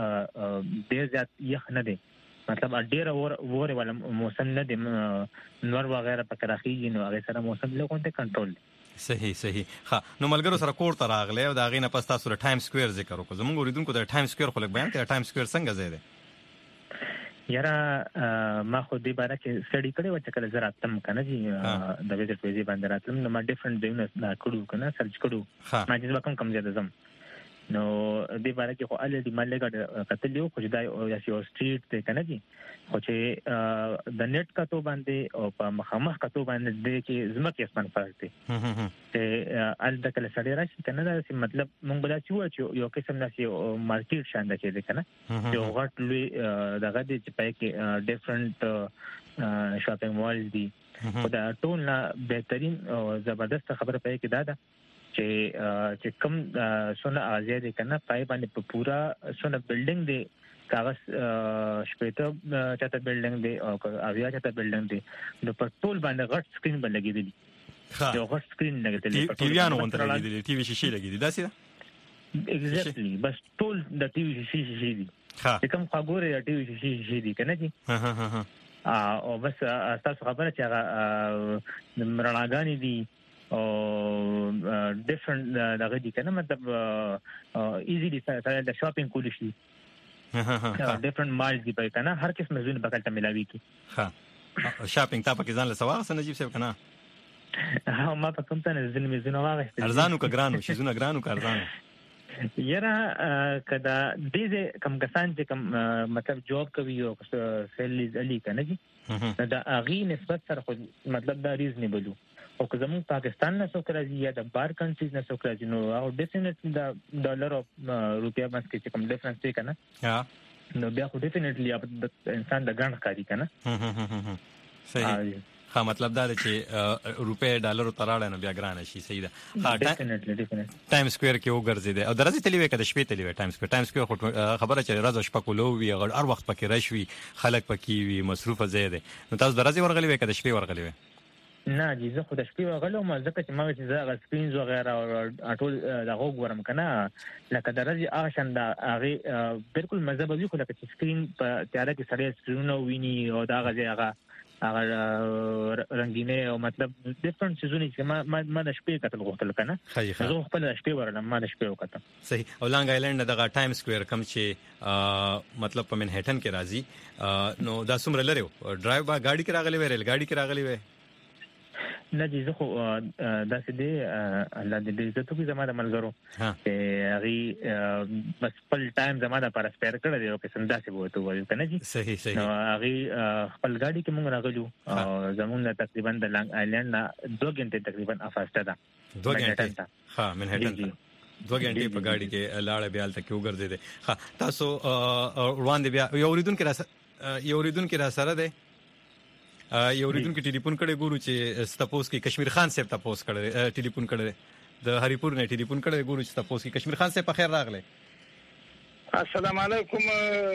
لکه ډېر زیات یخ نه دی مطلب ډېر اور اور ولا موسم نه دی نور وغیرہ پکې راخیږي نو هغه سره موسم له کوم ته کنټرول صحیح صحیح ها نو ملګرو سره کور ته راغله او دا غینه پس تاسو د ټایم سکوير ذکر وکړو زموږ اوریدونکو د ټایم سکوير خلک بیان ته ټایم سکوير څنګه ځای دی یاره ما خو دې باره کې سټډي کړې و چې کله زه راتلم کنه جی د ویزټ ویزې باندې راتلم نو ما ډیفرنٹ ډیونه کړو کنه سرچ کړو ما چې کوم کم زیاده زم نو دې باره کې خو الډي مالګه کتل یو خو دا یو سټریټ ته کنه جی خو چې د نیټ کتو باندې او په مخامخ کتو باندې دې کې زمکه اسمان فرق دی چې الډه کله سړی راشي کنه دا چې مطلب مونږ بلا چې یو قسم ناسي مارکیټ شاند کې دی کنه یو غټ لوی دغه دې چې پای کې ډیفرنٹ شاپینګ مالز دي او دا ټول نه بهترین او زبردست خبره پای کې دا ده چې چې کوم سونه ازادي کنه پای باندې په پورا سونه بلډینګ دی کاغذ شپېته چاته بلډینګ دی او اویا چاته بلډینګ دی نو په ټول باندې غټ سکرین باندې لګیدلی یو غټ سکرین لګیدلی ټي وی انو ونته لګیدلی ټي وی شیشه لګیدلی دا څه ایگزیکټلی بس ټول د ټي وی شیشه دی چې کوم خبره د ټي وی شیشه دی کنه جی ها ها ها او بس تاسو خبره چې هغه مرانګانی دي او ډیفرنٹ دغه دي کنه مطلب ایزیلی سره د شاپینګ کول شي ها ډیفرنٹ مالز دي په کنه هر قسم زونه په کلته ملاوي کی ها شاپینګ تا پکې ځان له سواغ سره نجيب صاحب کنه ها ما په کوم ته زونه زونه واغ ارزانو کا ګرانو شي زونه ګرانو کا ارزانو یره کدا دې کم کسان چې کم مطلب جواب کوي او سیلز علی کنه جی دا اغي نسبت سره مطلب دا ریزنیبل او که زموږ پاکستان نه څوک راځي یا د بار کنټریز نه څوک راځي نو او ډیفینټلی دا ډالر او روپیا باندې چې کوم ډیفرنس دی کنه ها نو بیا خو ډیفینټلی انسان د ګڼ ښکاری کنه صحیح ها مطلب دا چې روپیا ډالر تراړه نه بیا ګرانه شي صحیح ده ها ډیفینټلی ډیفینټلی ټایم سکوير کې وګرځي ده او درځي تلوي کده شپې تلوي ټایم سکوير ټایم سکوير خبره چې راز شپه کولو وی هر وخت پکې راشي خلک پکې وي مصروفه زیاده نو تاسو درځي ورغلی وي کده شپې ورغلی وي نه جی زه خو د شپې ورغلو ما ځکه چې ما چې زه سکرینز وغیرہ او ټول دا وګورم کنه لکه درځي آشن دا هغه بالکل مزه به خو لکه سکرین په تیاره کې سړی سکرینونه ویني او دا غځي هغه هغه رنگینه او مطلب ډیفرنٹ سيزونه چې ما ما د شپې کتل غوښتل کنه زه خپل د شپې ورلم ما د شپې وکړم صحیح او لانګ آیلند دغه ټایم سکوير کم چې مطلب په منهټن کې راځي نو دا څومره لري ډرایو با ګاډي کې راغلی وی ریل ګاډي کې راغلی وی نه جی زه خو دا څه دی الله دې دې ته کوم زماده ملګرو چې هغه بس خپل ټایم زماده پر سپیر کړی دی او که څنګه څه وته وایي کنه جی صحیح صحیح نو هغه خپل ګاډي کې موږ راغلو او زمونږ تقریبا د لانګ آیلند نه دوه غنټه تقریبا افاسته ده دوه غنټه ها منهټن دوه غنټه په ګاډي کې لاړ بیا تل کې وګرځیدل ها تاسو روان دی بیا یو ریدون کې را یو ریدون کې را سره ده یو ریدونکو ټلیفون کړي ګورو چې ستاسو کې کشمیر خان صاحب تاسو کړي ټلیفون کړي د هریپور نه ټلیفون کړي ګورو چې تاسو کې کشمیر خان صاحب په خیر راغله السلام علیکم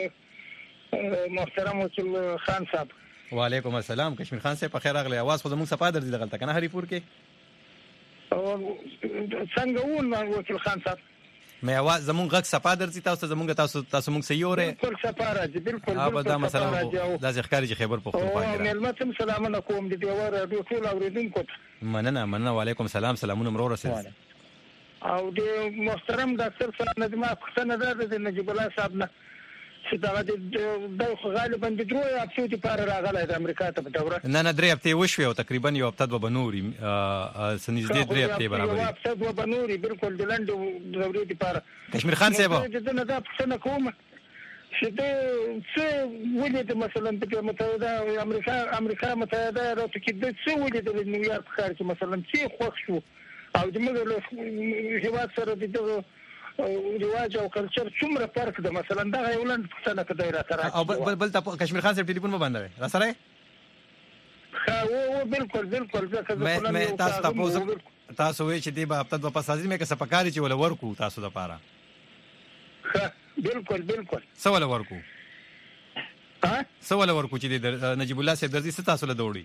محترم وکیل خان صاحب وعلیکم السلام کشمیر خان صاحب په خیر راغله आवाज خو زموږ صفه درځي دغلت کنه هریپور کې څنګه وون وکیل خان صاحب مې आवाज زموږ غږ صفه درځي تاسو زموږ تاسو تاسو موږ سيوره بالکل صفه راځي بالکل بالکل دا مسله دا ځخکاري چې خبر پخته پاتې او ملمتم سلامونه کوم د دې وره د ټول اوریدونکو مننه مننه وعلیکم السلام سلامونه مرور رسول او د محترم ډاکټر صاحب نظم پښتنه ده د نجیب الله صاحب نه چې دا د غالبا د دروي اپسوتي پر راغله د امریکا ته په دوره نه نه درې هفته وشوي او تقریبا یو هفته د بنوري سنځدې درې هفته برابر یو هفته د بنوري بالکل د لند دوري د پر کشمیر خان صاحب د نه د پښتنه کوم چې د څه ولید مثلا په متحده امریکا امریکا متحده راته کې د څه ولید د نیویارک ښار کې مثلا څه خوښ شو او د موږ هیواد سره د رواج او کلچر څومره فرق ده مثلا دا یولند پښتنه کډای را سره او بل بل کشمیر خان صاحب ټلیفون مې باندې را سره خا او بالکل بالکل ځکه مې تاسو تاسو تاسو وی چې دی په هفته د پاسازي مې که سپکاري چې ول ورکو تاسو د پاره خا بالکل بالکل سوال ورکو ها سوال ورکو چې د نجیب الله صاحب درځي تاسو له دوړي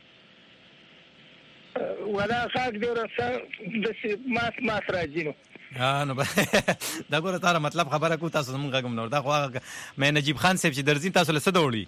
ولا خاک دی ورسره د ماس ماس راځي نو ها نو دا ګوره تعالی مطلب خبره کو تاسو موږ غوږم نور دا خو مې نجیب خان صاحب چې درځي تاسو له څه دوړي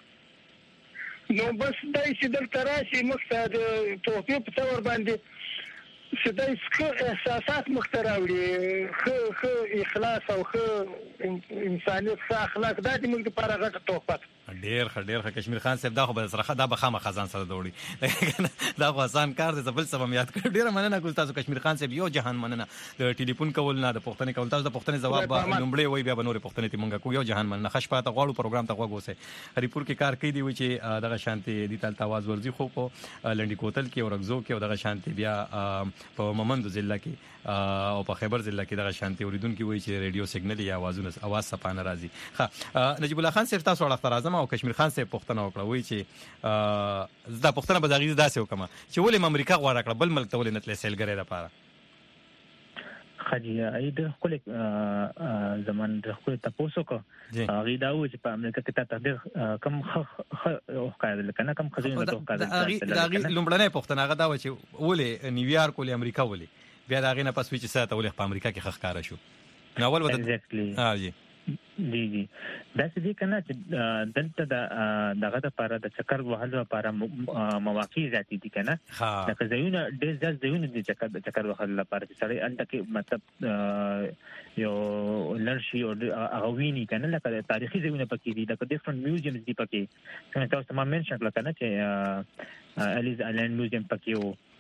نو بس دای چې دلته راشي مخته د توفیق په تور باندې سدای څخه احساسات مختراوړي خو خو اخلاص او خو انسانيت خو اخلاق د دې موږ لپاره غټه توفیق ډیر ښه ډیر ښه کشمیر خان صاحب دا خو به سره دا به خامہ خزان سره دوړي دا خو آسان کار دی بل څه یاد کړ ډیر مننه کوم تاسو کشمیر خان صاحب یو جهان مننه د ټلیفون کول نه د پښتنې کول تاسو د پښتنې جواب لومړی وای بیا بنوري پښتنې ته مونږه کو یو جهان مننه خش پاته غواړو پروګرام ته غوږ هریپور کې کار کوي دی و چې دغه شانتي د تل تواز ورزي خو په لنډي کوتل کې او رغزو کې او دغه شانتي بیا په ممندو ضلع کې او په خیبر ضلع کې دغه شانتي اوریدونکو وایي چې ریډیو سیګنل یا आवाजونه आवाज صفانه راځي ها نجیب الله خان صاحب تاسو وړاندې راځم او کشمیر خان صاحب پښتنه وکړه وایي چې دا پښتنه به دغه داسې وکړه چې ولې امریکا غواړه کړ بل ملک ته ولې نتلې سیلګری لپاره خدي اید خپل زمان د خپل تاسو کو غیدا و چې په امریکا کې تاسو کم خ او قاعده کنه کم خزینه ته قاعده دا غي لومړنۍ پښتنه هغه دا و چې ولې نیویارک ولې امریکا ولې بیا دا غینه پس وی چې ساته ولې په امریکا کې خخ کار شو نو اول وته ها جی جی جی دا څه دي کنه چې دلته د دغه لپاره د چکر وهلو لپاره مواقع ذاتي دي کنه لکه زيونه ډېر ځل زيونه دي چکر د چکر وهلو لپاره چې سړی انت کې مطلب یو لرشي او اغوینی کنه لکه تاریخي زيونه پکې دي لکه ډیفرنٹ میوزیمز دي پکې څنګه تاسو ما منشن کړل کنه چې الیز آیلند میوزیم پکې وو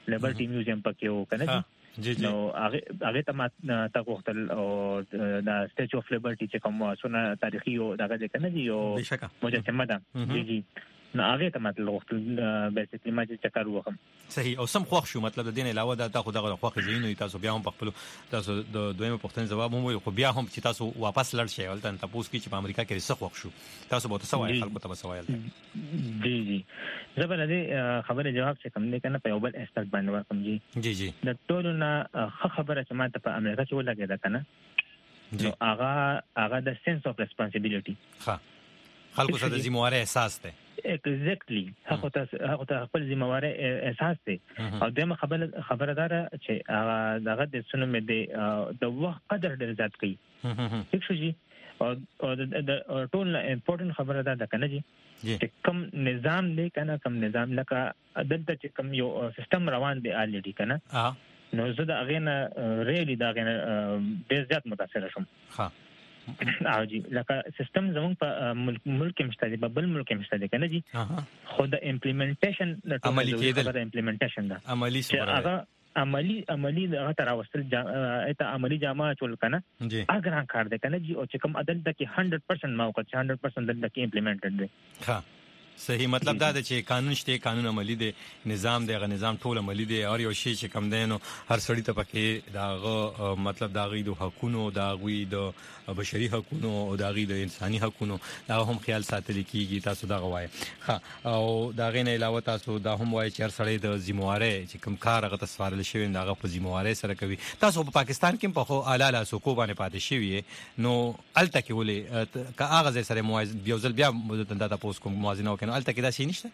لیبرټي میوزیم پکې و کنه جی جی نو هغه هغه ته ما تاسو وختل او د سټیچ اف لیبرټي چې کوم سونه تاریخي او دغه کنه دی او مجسمه ده جی جی نو هغه ته مطلب وختل بیسیکلی ما چې چکر وکم صحیح او سم خوښ شو مطلب د دین علاوه دا تاسو دغه خوښ زینو تاسو بیا هم په خپل تاسو د دویمه پوښتنې جواب هم وي خو بیا هم چې تاسو واپس لړ شئ ولته تاسو کې چې په امریکا کې څه خوښ شو تاسو به تاسو وایي خلکو ته وایي جی جی زبر دې خبره جواب څه کم نه کنه په یو بل اسپیکټ باندې ورکوم جی جی جی د ټولو نه خبره چې ما ته په امریکا کې ولګی دا کنه نو هغه هغه د سنس اف ریسپانسیبিলিټي ها خلکو سره د ذمہواری احساس ته ایگزیکټلی هغه ته هغه ته خپل ذمہواری احساس ته او دغه خبره خبردار چې هغه دغه د سنو مې د د وخت قدر ډیر زیات کوي ٹھیک شو جی او د ټول امپورټنت خبره ده کنه جی چې کوم نظام دی کنه کوم نظام لکه دلته چې کوم یو سیستم روان دی الریډي کنه نو زه دا غینه ریلی دا غینه ډیر زیات متاثر شوم ها او جی لکه سیستم زموږ په ملک ملک مشته دی په بل ملک مشته دی کنه جی خو د امپلیمنټیشن د عملی کېدل د امپلیمنټیشن دا عملی سره هغه عملی عملی هغه تر واستل ایته عملی جامه چول کنه اگر کار دی کنه جی او چې کوم عدل د کې one hundred percent موقع one hundred percent د کې امپلیمنټډ دی ها صحیح مطلب دا دی چې قانون شته قانون عملی دی نظام دی غو نظام ټول عملی دی او یو شی چې کم دینو هر سړی ته پکې داغه مطلب داغي د حقوقو داغوي د بشري حقوقو او داغي د انساني حقوقو دا هم خیال ساتل کیږي تاسو دا غواړئ ها او داغه نه علاوه تاسو دا هم وایي چې هر سړی د ذمہواری چې کم کار هغه تسوارل شوی داغه په ذمہواری سره کوي تاسو په پاکستان کې په خو اعلی سکو باندې پاتې شوی نو الته کې ولې کا هغه سره موازن بیوزل بیا د تاسو کوم موازنه وکړي الته کې دا شي نشته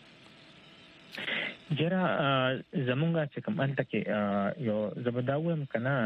جره زمونږه چې کوم الته کې یو زبداوم کنه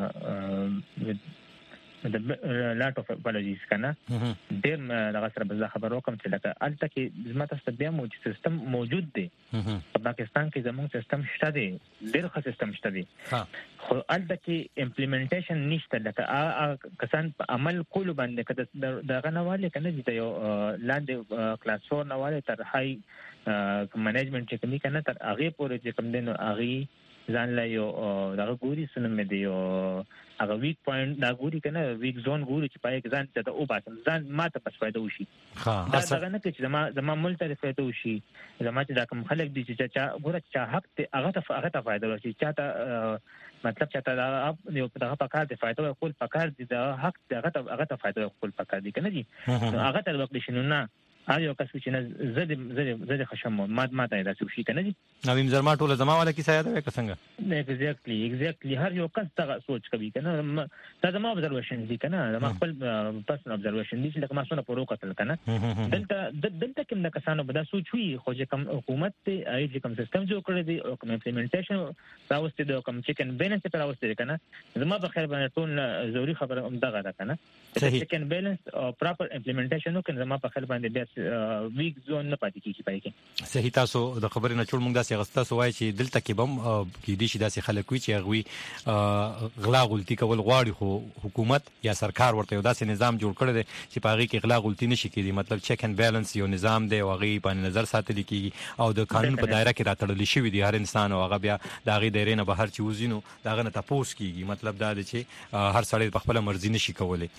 د لاټ اف اپولوژیز کنه ډیر دغه سره به خبرو کوم چې لکه الته کې زما تاسو بیا مو سیستم موجود دی په پاکستان کې زموږ سیستم شته دی ډیر ښه سیستم شته دی خو الته کې امپلیمنټیشن نشته لکه کسان عمل کول باندې کده دغه نواله کنه چې یو لاندې کلاس فور نواله تر های منیجمنت چې کومي کنه تر هغه پورې چې کوم دینو هغه ځان لا یو دغه ګوري سنم مې دی او هغه ویک پوینټ دا ګوري کنه ویک زون ګوري چې پای کې ځان ته او باسم ځان ماته پس فائدہ وشي ها دا څنګه نه چې زما زما ملک ته فائدہ وشي زما چې دا کوم خلک دي چې چا ګوره چې حق ته هغه ته هغه ته فائدہ وشي چاته مطلب چې تا دا یو په هغه پکار دي فائدہ کول پکار دي دا حق هغه ته هغه ته فائدہ کول پکار دي کنه دي هغه ته وکړي شنو نه اړ یو کس چې نه زده زده زده خشم ماد ماته دا څه شي کنه دي نویم زرما ټوله زما والا کی ساده وکړه څنګه نه ایگزیکټلی ایگزیکټلی هر یو کس دا سوچ کوي کنه دا زما ابزرویشن دي کنه زما خپل پرسنل ابزرویشن دي چې لکه ما څونه پرو کتل کنه دلته دلته کوم د کسانو به دا سوچ وي خو چې کوم حکومت ته ای چې کوم سیستم جوړ کړی دی او کوم امپلیمنټیشن راوستي دی کوم چیکن بیلنس ته راوستي دی کنه زما په خیر باندې ټول ضروری خبره هم دغه ده کنه چیکن بیلنس او پراپر امپلیمنټیشن نو کنه زما په خیر باندې بیا ویک زون نه پاتې کیږي پای کې صحیح تاسو د خبرې نه چول موږ داسې غستا سوای چې دلته کې بم کې دي چې داسې خلک وي چې هغه غلا غلطي کول غواړي خو حکومت یا سرکار ورته یو داسې نظام جوړ کړی دی چې په هغه کې غلا غلطي نشي کېدی مطلب چیک اینڈ بیلنس یو نظام دی او هغه په نظر ساتل کیږي او د قانون په دایره کې راتړل شي وي هر انسان او هغه بیا د هغه دایره نه بهر چې وزینو دا غنه تاسو کیږي مطلب دا دی چې هر سړی په خپل مرزي نشي کولای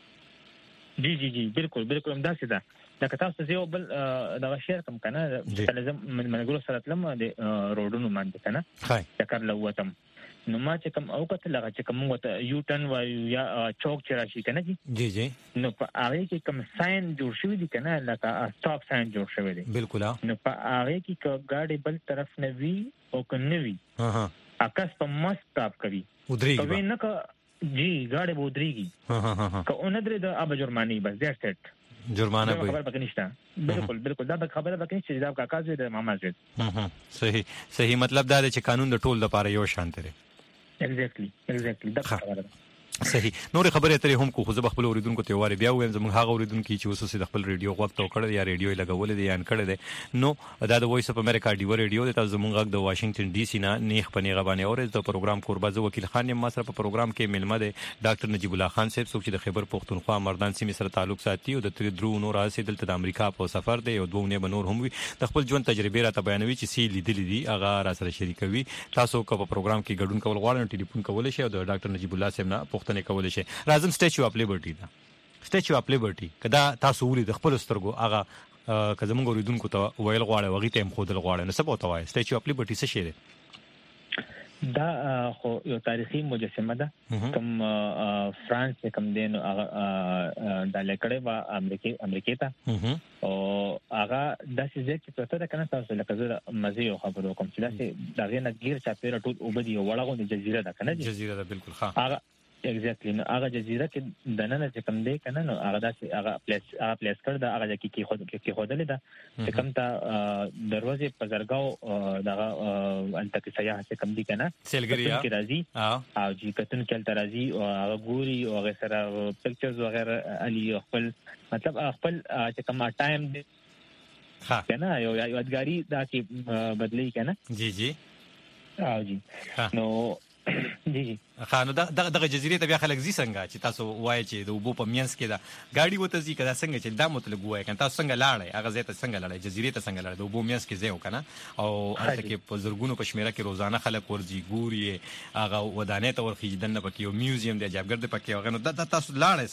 جی جی جی بالکل بالکل هم داسې ده لکه تاسو یو بل دغه شیر کوم کنه تلزم منګلو سره تلم د روډونو باندې کنه خای چکر لوتم نو ما چې کوم او کته لغه چې کوم وته یو ټن وایو یا چوک چې راشي کنه جی جی جی نو په هغه کې کوم ساين جوړ شوی دی کنه لکه سټاپ ساين جوړ شوی دی بالکل نو په هغه کې کو گاډي بل طرف نه وی او کنه وی ها ها اکاس په مست سټاپ کوي ودرېږي کوي نه کا جی گاډي بودريږي ها ها ها که اون درې د اب جرمانی بس دیټ سیټ جرمانه به خبر پکې نشته بالکل بالکل دا خبره پکې نشته دا کاکاز د ماما زید ها صحیح صحیح مطلب دا دی چې قانون د ټول لپاره یو شان دی ایگزیکټلی ایگزیکټلی دا خبره صحیح. نور خبرې اترې هم کو خو زه خپل اوریدونکو ته واره بیا وایم زموږ هغه اوریدونکو چې وسوسه د خپل ریډیو وخت او کړل یا ریډیو لګولې دي یا ان کړل دي نو دا د وایس اف امریکا ډیو ریډیو د تاسو زموږ غږ د واشنگټن ډي سي نه نیخ پنی غبانې اورز د پروګرام قربازو وکیل خان ما سره په پروګرام کې ملمه ده ډاکټر نجیب الله خان صاحب څوک چې د خیبر پختونخوا مردان سیمې سره تعلق ساتي او د تر درو نور اسې دلته د امریکا په سفر دی او دوه نه بنور هم وي د خپل ژوند تجربه راته بیانوي چې سی لیدلې دي هغه را سره شریکوي. تاسو کو په پروګرام کې ګډون کول غواړئ ټلیفون کولای شئ او د ډاکټر نجیب الله صاحب نه پوښتنه کولای شئ. راځم سټیچو اف لیبرټی دا سټیچو اف لیبرټی کدا تاسو ولې د خپل سترګو هغه که زموږ اوریدونکو ته ویل غواړي وغه ته هم خودل غواړي نو سبا ته وایي سټیچو اف لیبرټی څه شی دی؟ دا خو یو تاریخي مجسمه ده کوم فرانس کوم دین هغه د لکړې وا امریکای امریکای ته او هغه د سې چې پرته ده کنه تاسو لکه زه مزه یو خبرو کوم چې دا سې دا غینه غیر چا پیر ټول وبدي وړغو د جزیره ده کنه جزیره ده بالکل ښه هغه ایگزیکټلی نو هغه جزیره کې د نن چې کوم دی کنه نو هغه داسې هغه پلیس هغه پلیس کړ دا هغه کې کې خود کې خودلې ده چې کوم ته دروازه په زرګاو دغه انت کې سیاح چې کوم دی کنه سیلګریا کې راځي او چې کتن کې ترازی او هغه ګوري او هغه سره پکچرز وغیرہ علي خپل مطلب خپل چې کوم ټایم دی ها کنه یو یادګاری دا چې بدلی کنه جی جی او جی نو جی جی خانو دا دغه جزیره ته بیا خلک زی څنګه چې تاسو وایي چې د وبو په مینس کې دا ګاډي وته زی کدا څنګه چې دا مطلب وایي کنه تاسو څنګه لاړې هغه ځای ته څنګه لاړې جزیره ته څنګه لاړې د وبو مینس کې ځای وکنه او هغه کې په زرګونو په شمیره کې روزانه خلک ورځي ګوري هغه ودانې ته ورخیږي دنه پکې یو میوزیم دی عجبګرد پکې هغه نو دا تاسو لاړې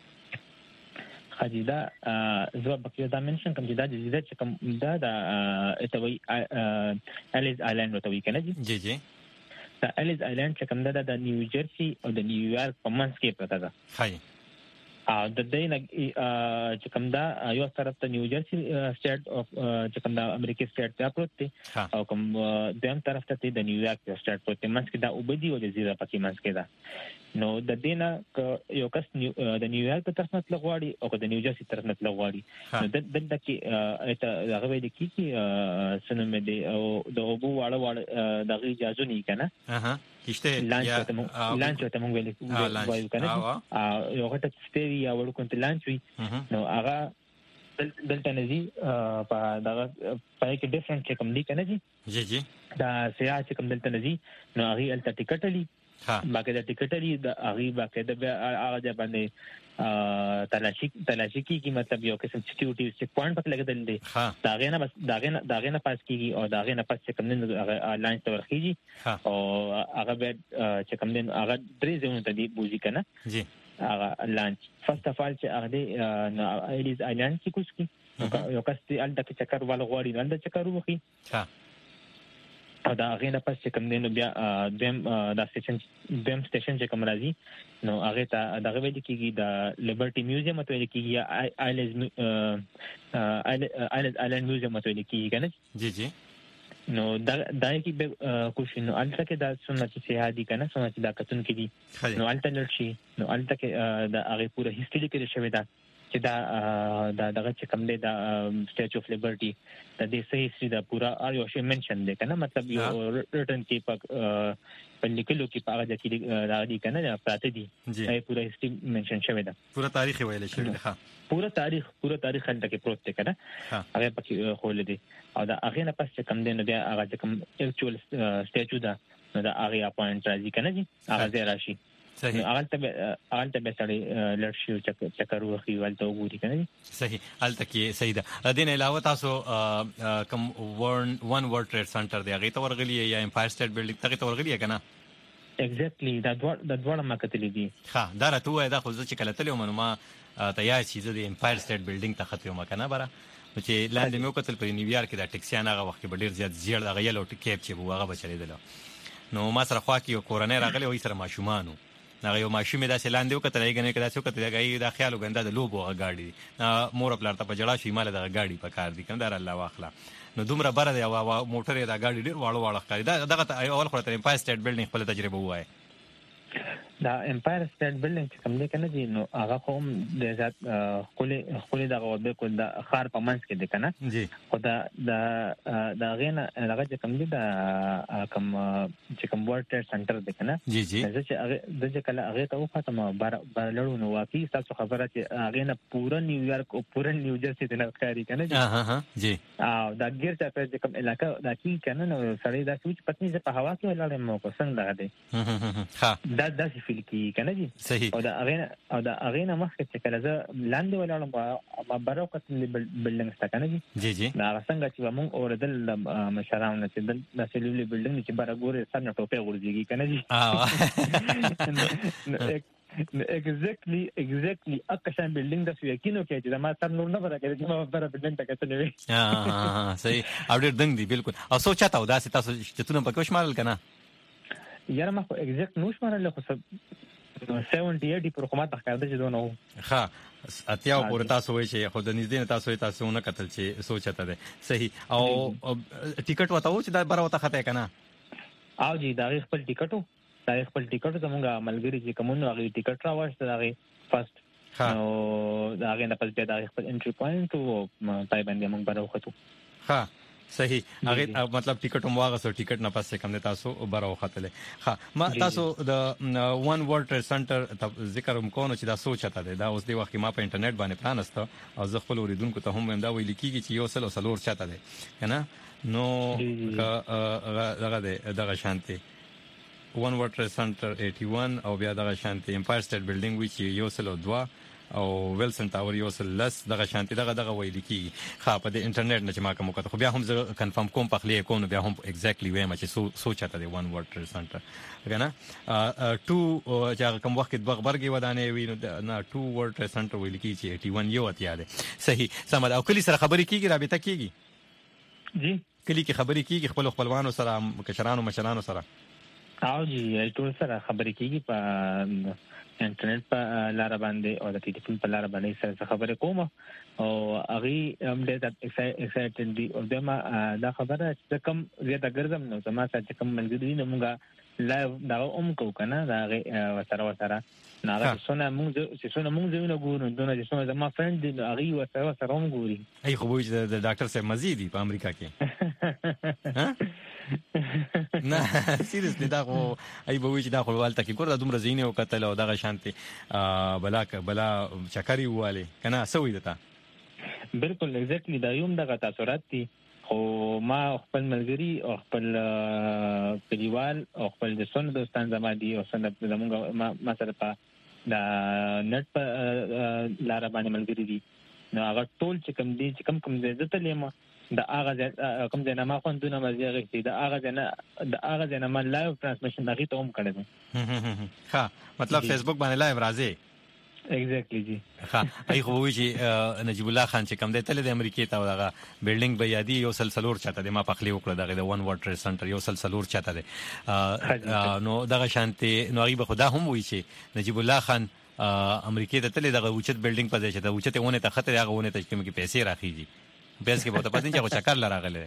څنګه حاجی دا زه پکې دا منشن کوم چې دا جزیره چې کوم دا د اتوي الیز آیلند وتوي کنه جی جی دا الیز آیلند چې کوم ده د نیو جرسی او د نیویارک په منځ کې پراته ده هاي او د دې نه چې کوم دا یو طرف ته نیو جرسی سټیټ او چې کوم دا امریکای سټیټ ته پروت دی او کوم دیم طرف ته د نیویارک سټیټ پروت دی منځ کې دا وبدي او جزیره پکې منځ کې ده نو د دې نه یو کس د نیویارک په طرف نه تلغواړي او د نیو جرسی طرف نه تلغواړي نو د دلته کې اته هغه وایي کې سنمه دی او د اوبو واړه واړه دغه اجازه نه کنه اها کیشته لانچ ته مونږ لانچ ته مونږ ویل وایو کنه او یو غټه سپیری یا وړو کوم لانچ وی نو هغه دلته نزي په دغه پای کې ډیفرنٹ چې کوم دی کنه جی جی جی دا سیاح چې کوم دلته نزي نو هغه الته ټیکټ لري ها باقي د ټیکټ لري د هغه باقي د هغه باندې تلاشي تلاشي کی مطلب یو قسم سکیورټي چیک پوینټ پکې لګیدل دي دا غینه بس دا غینه دا غینه پاس کیږي او دا غینه پاس چې کوم نه لاین ته ورخیږي او هغه به چې کوم نه هغه درې ځونه ته دی بوزي کنه جی هغه لانچ فرست اف ال چې هغه دی الیز آیلند کې کوس کی یو کس ته الته کې چکر ول غوړي نه د چکر وخی ها او دا غینه پس چې کوم دینو بیا دیم دا سټیشن دیم سټیشن چې کوم راځي نو هغه ته دغه ویل کېږي د لیبرټي میوزیم ته ویل کېږي آیلز آیلز آیلند میوزیم ته ویل کېږي کنه جی جی نو دا دای کې به کوشش نو الته کې دا سنت سیاحت کنه سنت دا کتون کې دي نو الته لرشي نو الته کې دا هغه پوره هیستوري کې شوی دا چې دا دا دغه چې کوم دی دا سټیچو اف لیبرټي د دې صحیح سری دا پورا یو شی منشن دی کنه مطلب یو ریټن کې په په لیکلو کې په هغه کې دا دی کنه پراته دي دا پورا هیستوري منشن شوی دا پورا تاریخ ویل شوی دی ها پورا تاریخ پورا تاریخ هلته کې پروت دی کنه هغه پکې خول دي او دا هغه نه پس چې کوم دی نو بیا هغه چې کوم اکچوال سټیچو دا نو دا هغه اپوینټ راځي کنه جی هغه ځای راشي صحیح الته الته به سړی لړشي چې چکر وخی ولته وګوري کنه صحیح الته کې صحیح ده دین علاوه تاسو کوم ون ون ورلد ټریډ سنټر دی هغه ته ورغلی یا امپایر سټیټ بلډینګ ته ورغلی کنه ایگزیکټلی دا دوه د دوه ما کتلې دي ها دا راته وای دا خو چې کله تلو منو ما تیار شي د امپایر سټیټ بلډینګ ته خطر ما کنه برا چې لاندې مې وکتل په نیویارک کې دا ټیکسیان هغه وخت ډیر زیات زیړ هغه یلو ټیکټ چې هغه بچلیدل نو ما سره خوا کې یو کورنۍ راغلی وای سره ماشومانو هغه یو ماشومه داسې لاندې وکړه یې کنه داسې وکړه دا دا خیال وګنده د لوبو غاډي مور خپل ته په جړا شي مال د غاډي په کار دي کنه در الله واخلا نو دومره بره دی او موټر دا غاډي ډیر واړو واړه ښکاري دا دغه اول خو ته امپایر سټیټ بلډینګ خپل تجربه وای دا امپایر سټیټ بلډینګ چې کوم دی کنه جی نو هغه کوم د ذات خولي خولي دا غوډه کو د خار په منځ کې دی کنه جی خدا دا دا غینه هغه چې کوم دی دا کوم چې کوم ورلد ټریډ سنټر دی کنه جی جی دا چې هغه د چې کله هغه ته وخته ما بار بار لړو نو واقعي تاسو خبره چې هغه نه پورا نیویارک او پورا نیوجرسي د نخاري کنه جی ها ها جی او دا ګیر چې په کوم علاقہ دا کی کنه نو سړی دا چې پتني چې په هوا کې ولاړ مو کو څنګه دی ها دا دا فیل کی کنه جی صحیح او دا اغه او دا اغه مخ چې کله زه لاندې ولاړم ما برو کتل بلډینګ ستا کنه جی جی جی دا څنګه چې موږ اوردل مشرانو چې د نسلولي بلډینګ چې بار ګوره سر نه ټوپه ورځيږي کنه جی exactly exactly اکشن بلډینګ د یقینو کې چې ما سر نور نه ورکړي چې ما بار بلډینګ ته کتلې ها صحیح او ډېر دنګ دی بالکل او سوچا تا دا تاسو چې تونه په کوم شمال کنه یاره ما خو ایگزیکټ نو شمارل خو سبعين ايټي پر حکومت ښکارده چې دونه ها اتیاو پور تاسو وایي چې خو د نږدې تاسو تاسو نه کتل چې سوچته ده صحیح او ټیکټ وتاو چې دا بار وته خته کنه او جی دا خپل ټیکټو دا خپل ټیکټ زمونږه ملګری چې کومو هغه ټیکټ راوښته دا فرست نو دا هغه نه پز دا خپل انټری پوینټ او پای باندې موږ بار وختو ها صحیح هغه مطلب ټیکټ مو واغسو ټیکټ نه پاسه کم نه تاسو براو خاتله ها ما تاسو د وان ورلد ټریډ سنټر ذکر کوم چې دا سوچته ده دا اوس دی وخت ما په انټرنیټ باندې پلانسته او زه خپل اوریدونکو ته هم دا ویل کیږي چې یو سل سلور چاته ده کنه نو هغه ده دغه شانتي وان ورلد ټریډ سنټر اثنين او بیا دغه شانتي امپایر سټیټ بلډینګ وچ یو سل دوا او ویلسن ټاور یو سل لس دغه شانتي دغه دغه ویل کی خا په د انټرنیټ نه چې ما کوم کته خو بیا هم زه کنفرم کوم په خلی کوم بیا هم ایگزیکټلی وایم چې سو سوچته دی وان ورلد ټریډ سنټر کنه ټو چې کوم وخت د بغبرګي ودانې وینو نه ټو ورلد ټریډ سنټر ویل کی چې اثنين یو اتیا ده صحیح سمد او کلی سره خبرې کیږي رابطه کیږي جی کلی کې خبرې کیږي خپل خپلوانو سره کشرانو مشرانو سره او جی ټول سره خبرې کیږي په انټرنیټ په لار باندې او د ټلیفون په لار باندې سره خبرې کوم او هغه هم ډېر ایکسایټډ دي او دما دا خبره چې کوم زیاته ګرځم نو زما سره کوم ملګری نه مونږه لایو دا اوم کو کنه دا وسره وسره نه دا څونه مونږ چې څونه مونږ زونه ګورو دونه چې څونه زما فرند دي هغه وسره وسره هم ګوري ای خو وایي د ډاکټر صاحب مزيدي په امریکا کې ها نه سیریسلی دا خو ای به وی چې دا خو والته کې ګور د دومره زینې او قتل او دغه شانتي بلا بلا چکري واله کنه سوې دتا بالکل ایگزیکټلی دا یوم دغه تاثیرات دي خو ما خپل ملګری او خپل کلیوال او خپل د سن دوستان زما دي او سن زمونږ ما سره په دا نت په لار باندې ملګری دي نو هغه ټول چې کوم دي چې کوم کوم دې ته لیمه دا هغه کوم ځای نه ما خوندونه مزه غوښتي دا هغه ځای نه دا هغه ځای نه ما لایو ترانسمیشن دغه ته هم کړی ها مطلب فیسبوک باندې لایو راځي ایگزیکټلی جی ها ای خو وی چې نجیب الله خان چې کوم دی تل د امریکای ته دغه بلډینګ به یادي یو سلسلور چاته دی ما په خلی وکړه دغه د وان ورلد ټریډ سنټر یو سلسلور چاته دی نو دغه شانتي نو غیبه خدا هم وی چې نجیب الله خان امریکای ته تل دغه اوچت بلډینګ په ځای چې د اوچته ونه ته خطر هغه ونه ته کوم کې پیسې راخیږي بیس کې بوته پاتې چې چکر لراغله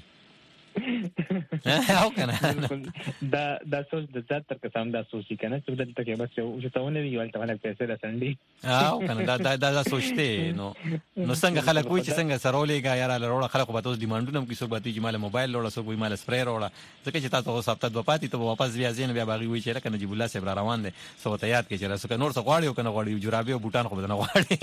او کنه دا دا سوچ د ذات تر قسم دا سوچي کنه چې دلته کې بس یو چې تاونه وی ولته ولې پیسې رسندي او کنه دا دا دا سوچته نو نو څنګه خلک وای چې څنګه سرولېګا یاره لروړه خلک په تاسو ډیمانډونه کې څوک باندې چې مال موبایل لوړه څوک وی مال سپری وروړه ځکه چې تاسو اوس هفته دوه پاتې ته واپس بیا زین بیا باغی وی چې کنه نجیب الله صاحب را روان دي سو ته یاد کې چې راسو نور څه غواړي او کنه غواړي جرابې او بوتان خو بدنه غواړي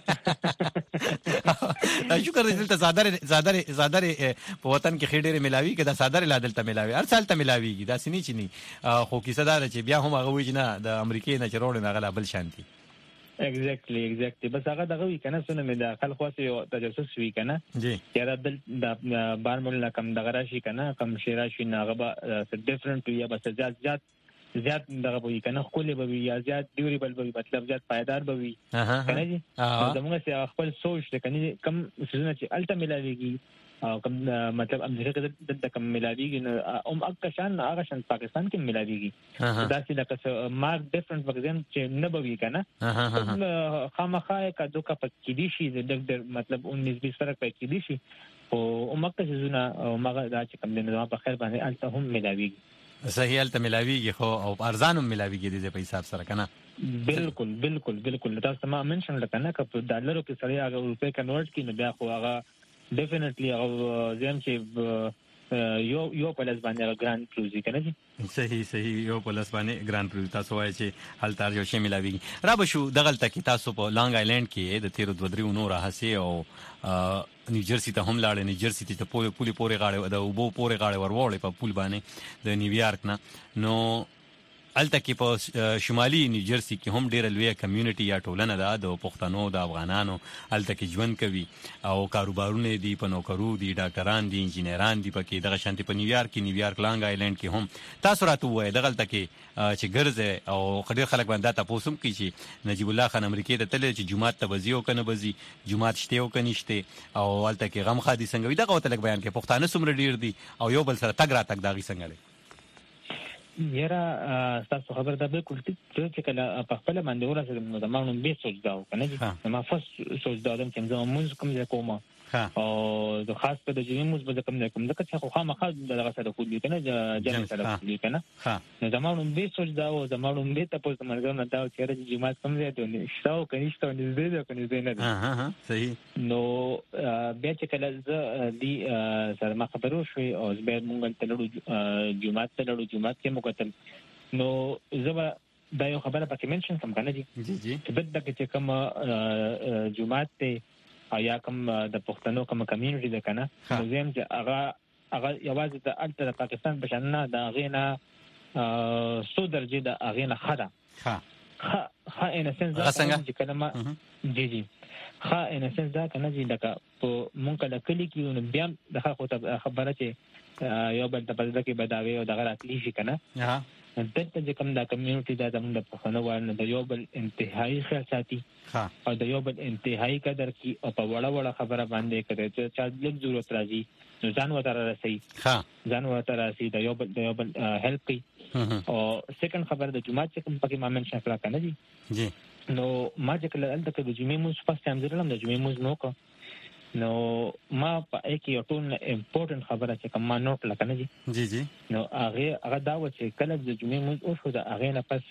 شکر دې دلته زادر زادر زادر په وطن کې خېډېره ملاوي کې دا زادر لا دلته ملاوي هر سال ته ملاويږي دا سني چني خو کیسه دار چې بیا هم هغه وی نه د امریکای نه چروړ نه غلا بل شانتي ایگزیکټلی ایگزیکټلی بس هغه دغه وی کنه سونه مې د خلک خاصه یو تجسس وی کنه جی یاره دل د بار مولا کم دغه راشي کنه کم شیرا شي نه غبا ډیفرنٹ یا بس زیات زیات زیات دغه وی کنه خولې به یا زیات ډیوریبل به مطلب زیات پایدار به وي کنه جی زموږ سره خپل سوچ د کنه کم سيزونه چې الټا ملاويږي او کوم مطلب امریکا کې د کم ملاویږي نو ام اکشان هغه شان پاکستان کې ملاویږي دا چې لکه مارک ډیفرنٹ وګزم چې نه بوي کنه خامخا کا دوکا پکې دي شي د مطلب انیس بیس فرق پکې دي شي او مکه زونه مغه دا چې کوم نه په خیر باندې الته هم ملاویږي صحیح الته ملاویږي خو او ارزانم ملاویږي د په حساب سره کنه بالکل بالکل بالکل تاسو ما منشن لکنه که په ډالرو کې سړی هغه روپے کنورټ کینو بیا خو هغه ډیفینټلی هغه زم چې یو یو په لاس باندې ګران پروزي کنه جی صحیح صحیح یو په لاس باندې ګران پروزي تاسو وایي چې حل تار یو شی ملاویږي را به شو دغه تک تاسو په لانګ آیلند کې د تیر دوه درې نور هسي او نیوجرسي ته هم لاړ نیوجرسي ته په پولی پورې غاړه د وبو پورې غاړه وروړې په پول باندې د نیویارک نه نو الته کې په شمالي نیوجرسي کې هم ډېر لوی کمیونټي یا ټولنه ده د پښتنو د افغانانو الته کې ژوند کوي او کاروبارونه دي په نوکرو دي ډاکټران دي انجینران دي پکې دغه شانتي په نیویارک کې نیویارک لانګ آیلند کې هم تاسو راته وایي دغه الته کې چې ګرځي او خډیر خلک باندې تاسو هم کې چې نجیب الله خان امریکای ته تل چې جمعات ته بزیو کنه بزي جمعات شته او کنيشته او الته کې غم خادي څنګه وي دغه وته بیان کې پښتانه سمره ډیر دي او یو بل سره تګ را تګ داغي څنګه لري یاره تاسو خبر ده بالکل چې کله په خپل باندې ورسېدم نو زمونږ به سوچ دا کنه چې ما فس سوچ دا دم چې زموږ موږ کوم ځای کومه او د خاص په د جمعې موږ به کوم ځای کوم دغه چې خو خامخا دغه سره خو دي کنه جمع سره خو دي کنه نو زمونږ به سوچ دا او زمونږ به تاسو مرګ نه دا چې جمعه کوم ځای ته نشته کنيشته نږدې ده کنه زه نه ها ها صحیح نو بیا چې کله ز دی سره ما خبرو شوي او زبر مونږ ته لړو جمعه ته لړو جمعه کې مو نو زما دا یو خبره پکې منشن کوم کنه جی جی جی چې بد د چې کوم جمعه ته یا کوم د پښتنو کوم کمیونټي ده کنه نو زم چې هغه هغه یوازې د الټر پاکستان بشن نه د غینا سو درجه د غینا خدا ها ها ان سنس دا چې کلمه جی جی ها ان سنس دا کنه جی لکه په مونږ کله کلی کې بیا د خبره چې یو بل ته پدې کې بداوي او دغه راتلی شي کنه ها دلته چې کوم دا کمیونټي دا زموږ د پښتنو ورنه د یو بل انتهایی خیال ساتي او د یو بل انتهایی قدر کی او په وړه وړه خبره باندې کوي چې چا لږ ضرورت راځي نو ځان وته راسي ها ځان وته راسي د یو بل د یو بل هیلپ کوي او سیکنډ خبره د جمعه چې کوم پکې ما منشن کړه کنه جی جی نو ما چې کله الته د جمعې موږ پس تم درلم د جمعې موږ نو کو نو ما په کې یو ټول امپورټنت خبره چې کوم ما نوٹ لکنه جی جی جی نو هغه هغه دا و چې کله د جمعې موږ او شو د هغه نه پس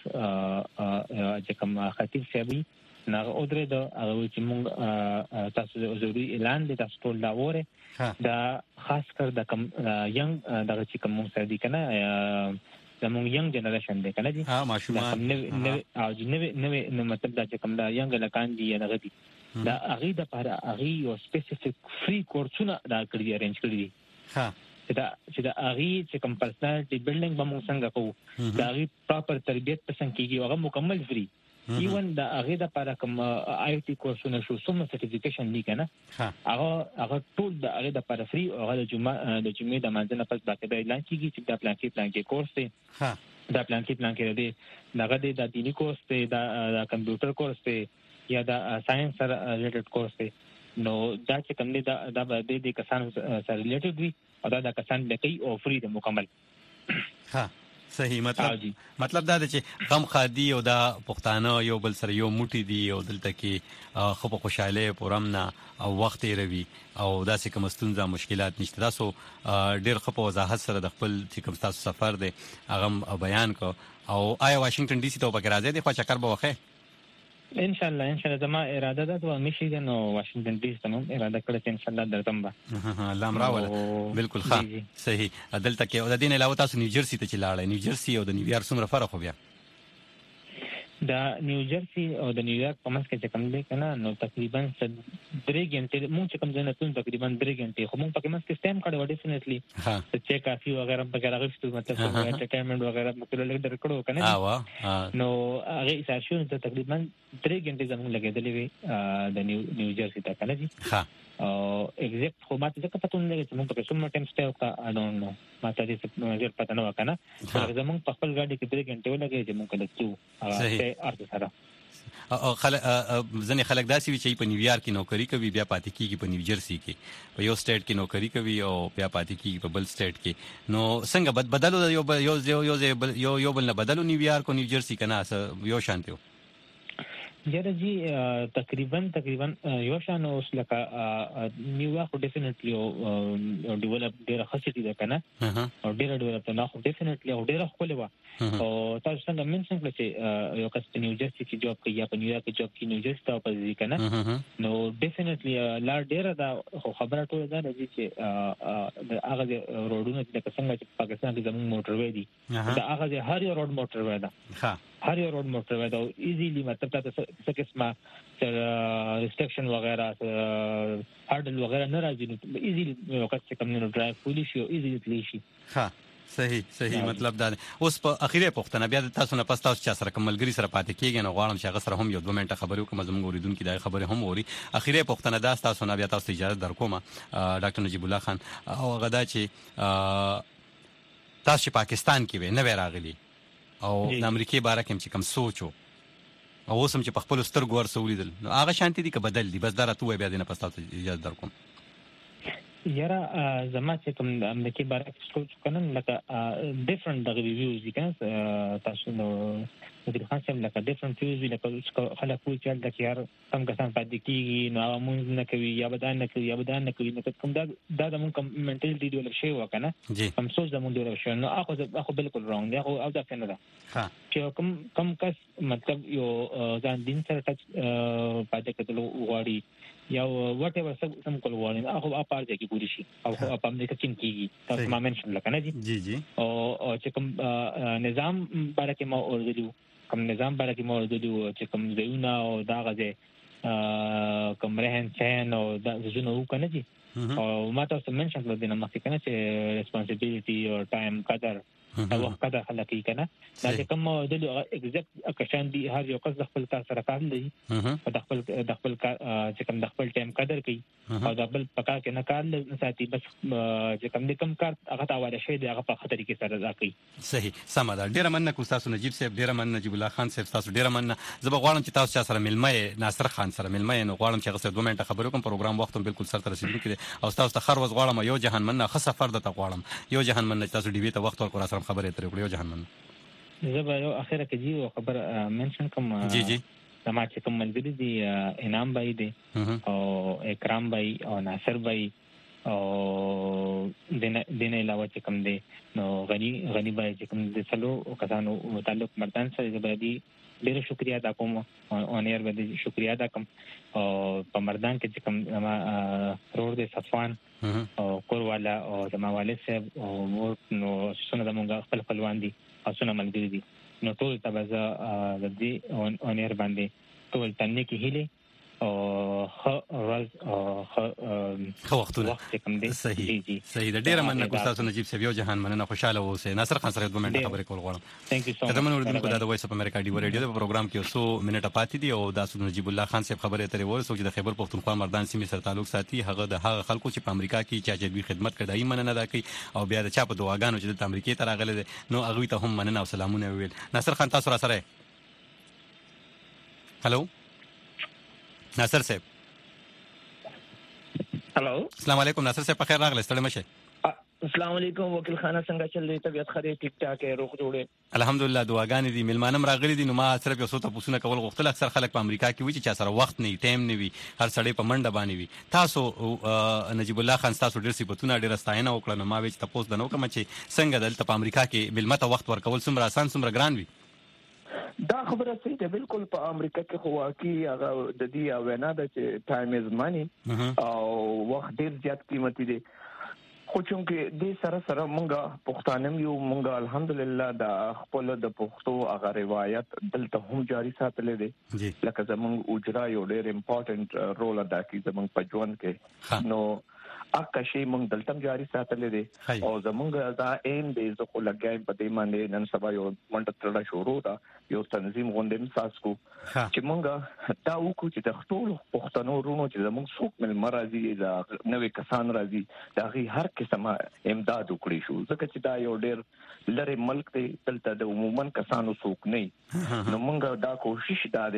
چې کوم خطیب صاحب نه او درې دا هغه چې موږ تاسو د ضروري اعلان د تاسو ټول دا وره دا خاص کر د کوم ینګ دغه چې کوم سره دي کنه زموږ ینګ جنریشن دی کنه جی ها ماشومان نو او نو نو مطلب دا چې کوم دا ینګ لکان دي نه غدي دا هغه د لپاره هغه یو سپیسیفیک فری کورسونه دا کړی ارینج کړی دي ها چې دا چې دا هغه چې کوم پرسنالټي بلډینګ به موږ څنګه کوو دا هغه پراپر تربیت پسند کیږي هغه مکمل فری ایون دا هغه د لپاره کوم آی ټي کورسونه شو سم سرټیفیکیشن دی کنه هغه هغه ټول د هغه د لپاره فری او هغه د جمعه د جمعې د منځنه پس باقاعده اعلان کیږي چې دا پلان کې پلان کې کورس دی ها دا پلان کې پلان کې دی هغه د دینی کورس دی دا کمپیوټر کورس دی یا دا ساينس سره ریلیټډ کورس دی نو دا چې کوم دی دا د دې د کسان سره ریلیټډ وي او دا د کسان د کوي او فری د مکمل ها صحیح مطلب مطلب دا چې غم خادي او دا پښتانه یو بل سره یو موټي دي او دلته کې خو په خوشاله پرمنه او وخت یې روي او دا چې کوم ستونزه مشکلات نشته تاسو ډېر خو په وضاحت سره د خپل چې کوم تاسو سفر دی هغه بیان کو او آیا واشنگټن ډي سي ته وګرځي دی خو چکر به وخه ان شاء الله ان شاء الله زما اراده ده ته میشیګن او واشنگټن ډي سي ته اراده کړې چې ان شاء الله درتم به الله امراول بالکل ښه صحیح دلته کې او د دین علاوه تاسو نیوجرسي ته چلاړی نیوجرسي او د نیویارک څومره فرق خو بیا دا نیوجرسي او د نیویارک په منځ کې کوم دی کنه نو تقریبا درې غنټې مونږ چې کوم ځای نه تون تقریبا درې غنټې خو مونږ په منځ کې سټیم کړو ډیفینټلی ها چې کافي وغیرہ په راغښتو مطلب انټرټینمنت وغیرہ په لږ درکړو کنه ها نو هغه ساشون ته تقریبا درې غنټې زموږ لګېدلې وي د نیوجرسي ته کنه جی ها او ایگزیکټ خو ماته ځکه پته نه لګي چې موږ په کوم ټایم سټې وکړه اي ډونټ نو ماته دې څه ډېر پته نه وکنه هغه زموږ په خپل ګاډي کې درې غنټې ولګي چې موږ کله څو هغه ارته سره او خلک ځنې خلک داسې وي چې په نیویارک کې نوکری کوي بیا پاتې کیږي په نیوجرسي کې په یو سټیټ کې نوکری کوي او بیا پاتې کیږي په بل سټیټ کې نو څنګه بد بدلو یو یو یو یو یو بل نه بدلو نیویارک او نیوجرسي کنه یو شانتیو یاره جی تقریبا تقریبا یو شان اوس لکه نیو خو ډیفینټلی او ډیولپ ډیره خاصیت ده کنه او ډیره ډیولپ نه خو ډیفینټلی او ډیره خپل و او تاسو څنګه منشن کړئ چې یو کس په نیوجرسي کې جاب کوي یا په نیویارک کې جاب کوي نیوجرسي ته په ځای کنه نو ډیفینټلی لا ډیره دا خبره ټول ده چې د هغه روډونو چې څنګه چې پاکستان کې زموږ موټروي دي دا هغه هر یو روډ موټروي ده ها هر یو روډ موټروي دا ایزیلی مطلب تاسو څه قسمه ریسټریکشن وغیرہ هارډل وغیرہ نه راځي نو ایزیلی یو کس چې کوم نه ډرایو کولی شي او ایزیلی تلی شي ها صحیح صحیح مطلب دا اوس په اخیری پوښتنه بیا تاسو نه پس تاسو چا سره کوملګری سره پاتې کیږي نو غواړم چې هغه سره هم یو دوه منټه خبرې وکم زموږ اوریدونکو دا خبره هم ووري اخیری پوښتنه دا تاسو نه بیا تاسو اجازه درکوم ډاکټر نجیب الله خان او غدا چې تاسو پاکستان کې و نه راغلي او د امریکای باره کې چې کوم سوچو او اوس هم چې په خپل سترګو ورسولیدل نو هغه شانتي دي که بدل دي بس دا راته بیا دې نه پس تاسو اجازه درکوم یاره زما چې کوم د امریکای باره کې سوچ کنن لکه ډیفرنٹ د ریویوز دي کنه تاسو نو د خان سم لکه ډیفرنٹ ریویوز لکه خلک کوی چې د کار کم کسان پاتې کیږي نو مونږ نه کوي یا بدان نه کوي یا بدان نه کوي نو کوم دا د مونږ کوم منټالټي ډیولپ شي وکنه کوم سوچ د مونږ ډیولپ شي نو هغه هغه بالکل رانګ دی او دا څنګه ده ها چې کوم کم کس مطلب یو ځان دین سره ټچ پاتې کېدل غواړي یا وات ایور سم کول غواړي هغه په اړه کې پوری شي او په امریکا کې کیږي تاسو ما منشن لکنه جی جی جی او چې کوم نظام باره کې ما اوریدلو کوم نظام باره کې ما اوریدلو چې کوم ځایونه او دا غځه کوم رهن چین او دا ځونه وکنه جی او ما تاسو منشن کړل د نمخ کنه چې ریسپانسیبিলিټي او ټایم قدر او قدر خلک کنه دا چې کوم د ایگزیکټ اکشن دی هر یو کس د خپل کار سره کار لري او د خپل د خپل چې کوم د خپل ټایم قدر کوي او د خپل پکا کې نه کار نه ساتي بس چې کوم د کوم کار هغه تا واده شي د هغه په خطر کې سره راکړي صحیح سم ده ډیره مننه کو تاسو نجیب صاحب ډیره مننه نجیب الله خان صاحب تاسو ډیره مننه زه به غواړم چې تاسو سره ملمه ناصر خان سره ملمه نو غواړم چې هغه دوه منټه خبرو کوم پروګرام وخت بالکل سره رسیدونکو او تاسو ته خر وز غواړم یو جهان مننه خصه فرد ته غواړم یو جهان مننه تاسو ډیوی ته وخت ورکړ سره خبرې ترې کړو زه به یو اخره کې جی خبر منشن کوم جی جی سما چې کوم ملګری دي انعام بای دي او اکرام بای او ناصر بای او دنه دنه علاوه چې کوم دي نو غنی غنی بای چې کوم دي څلو کسانو تعلق مردان سره به دي ډیره شکریا ادا کوم او نیر به دي شکریا ادا کوم او په مردان کې چې کوم روړ دي صفوان او کور والا او د ماوالد صاحب او مور نو څونه د مونږ خپل خپلوان دي او څونه ملګری دي نو ټول تبزه د دې او نیر باندې ټول تنه کې هلي او خ راز خ خو وختونه صحیح صحیح د ډیره مننه کو تاسو نجیب صاحب یو جهان مننه خوشاله اوسئ ناصر خان سره دوه منټه خبرې کول غواړم ثانک یو سو مچ تاسو موږ د وایس اف امریکا ډیو ریډیو په پروګرام کې سو منټه پاتې دي او تاسو نجیب الله خان صاحب خبرې ترې ورسو چې د خیبر پختونخوا مردان سیمې سره تعلق ساتي هغه د هغه خلکو چې په امریکا کې چا چې خدمت کړي مننه دا کوي او بیا د چا په دعاګانو چې د امریکای ته راغلي نو هغه ته هم مننه او سلامونه ویل ناصر خان تاسو را سره هالو ناصر صاحب هلو السلام علیکم ناصر صاحب په خیر راغلی ستړي مشه السلام علیکم وکیل خانه څنګه چل دی طبيعت خري ټیک ټاک روغ جوړه الحمدلله دعاګانې دي ملمانم راغلي دي نو ما صرف یو څه تاسو نه کول غوښتل اکثر خلک په امریکا کې وي چې سره وخت نه ټایم نه وي هر سړی په منډه باندې وي تاسو نجیب الله خان تاسو ډیر صفاتونه ډیر ستاینه وکړه نو ما وی چې تاسو د نو کوم چې څنګه دلته په امریکا کې بلمته وخت ورکول څومره آسان څومره ګران وي دا خبره صحیح ده بالکل په امریکا کې خو واقعي هغه د دې اوینا د چې ټایم از مانی او وخت ډیر زیات قیمتي دی خو چونکه دې سره سره مونږه پښتانم یو مونږه الحمدلله د خپل د پښتو هغه روایت دلته هم جاری ساتلې دي لکه زمونږ اجرا یو ډیر امپورټنٹ رول ادا کوي زمونږ په ژوند کې نو اکه شی مونږ دلته جاری ساتلې دي او زمونږ دا ایم دې زه خو لګایم په دې باندې نن سبا یو منټه ترډا شروع دا یو تنظیم غونډې مساس کو چې مونږ دا وکړو چې د ټول پښتنو رونو چې زمونږ څوک مل مرزي دا نوې کسان راځي دا غي هر قسمه امداد وکړي شو ځکه چې دا یو ډیر لری ملک دی دلته د عموما کسانو څوک نه نو مونږ دا کوشش دا دی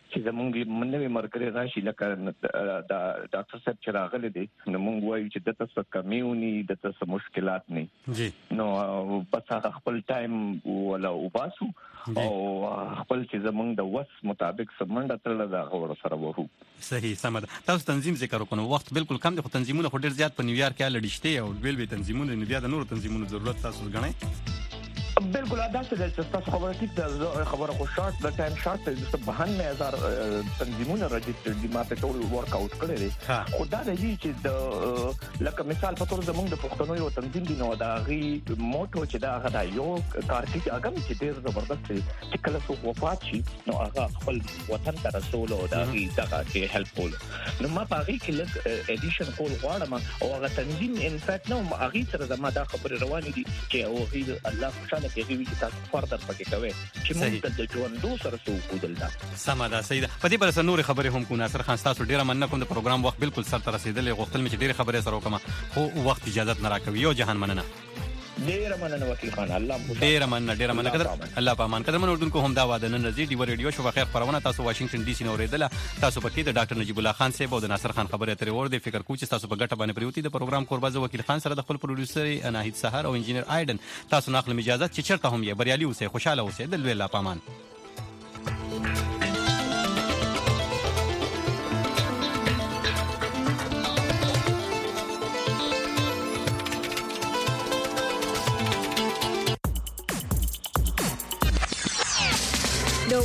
چې زمونږ منوي مرګري راشي لکه دا ډاکټر صاحب چې راغلي دي نو مونږ وایو چې د تاسو کمیونی د تاسو مشکلات نه جی نو پس هغه خپل ټایم ولا وباسو او خپل چې زمونږ د وس مطابق سمنډه تل دا غوړ سره وو صحیح سمد تاسو تنظیم ذکر وکړو وخت بالکل کم دي خو تنظیمونه خو ډیر زیات په نیویارک کې لړشته او ویل به تنظیمونه نه بیا د نور تنظیمونو ضرورت تاسو غنئ بالکل دا څه د تاسو خبره ټیک ده خبره خو شارټ د ټایم شارټ د بهانه هزار تنظیمونه رجستر دي ماته ټول ورک اوټ کړی دي خو دا د دې چې د لکه مثال په تور زمونږ د پښتنو یو تنظیم دی نو دا غي موټو چې دا غدا یو کارتي هغه چې ډیر زبردست چې کله څو وفات شي نو هغه خپل وطن ته رسول او دا غي دا کې هیلپ کول نو ما په هغه کې لږ اډیشن کول غواړم او هغه تنظیم ان فیکټ نو هغه سره زما دا خبره روانه دي چې او غي الله خوشاله کې وی چې تاسو فردر پکې کوي چې موږ د ژوندو سره سو کودل دا سمه ده سیده په دې پر نور خبره هم کو ناصر خان تاسو ډیره مننه کوم د پروګرام وخت بالکل سر ته رسیدلې غوښتل مې چې ډیره خبره سره وکم خو وخت اجازه نه راکوي یو جهان مننه ډیره مننه وکیل خان الله ډیره مننه ډیره مننه قدر الله په امان قدر منو دونکو هم دا واده نن رضی ډیو ریډیو شو بخیر خبرونه تاسو واشنگټن ډي سي نو ریدله تاسو پکې د ډاکټر نجیب الله خان صاحب او د ناصر خان خبره ترې ور دي فکر کوم چې تاسو په ګټه باندې پریوتی د پروګرام قربازه وکیل خان سره د خپل پروډوسر اناهید سحر او انجینر ایدن تاسو ناخله اجازه چې چرته هم یې بریالي اوسئ خوشاله اوسئ د لوی الله په امان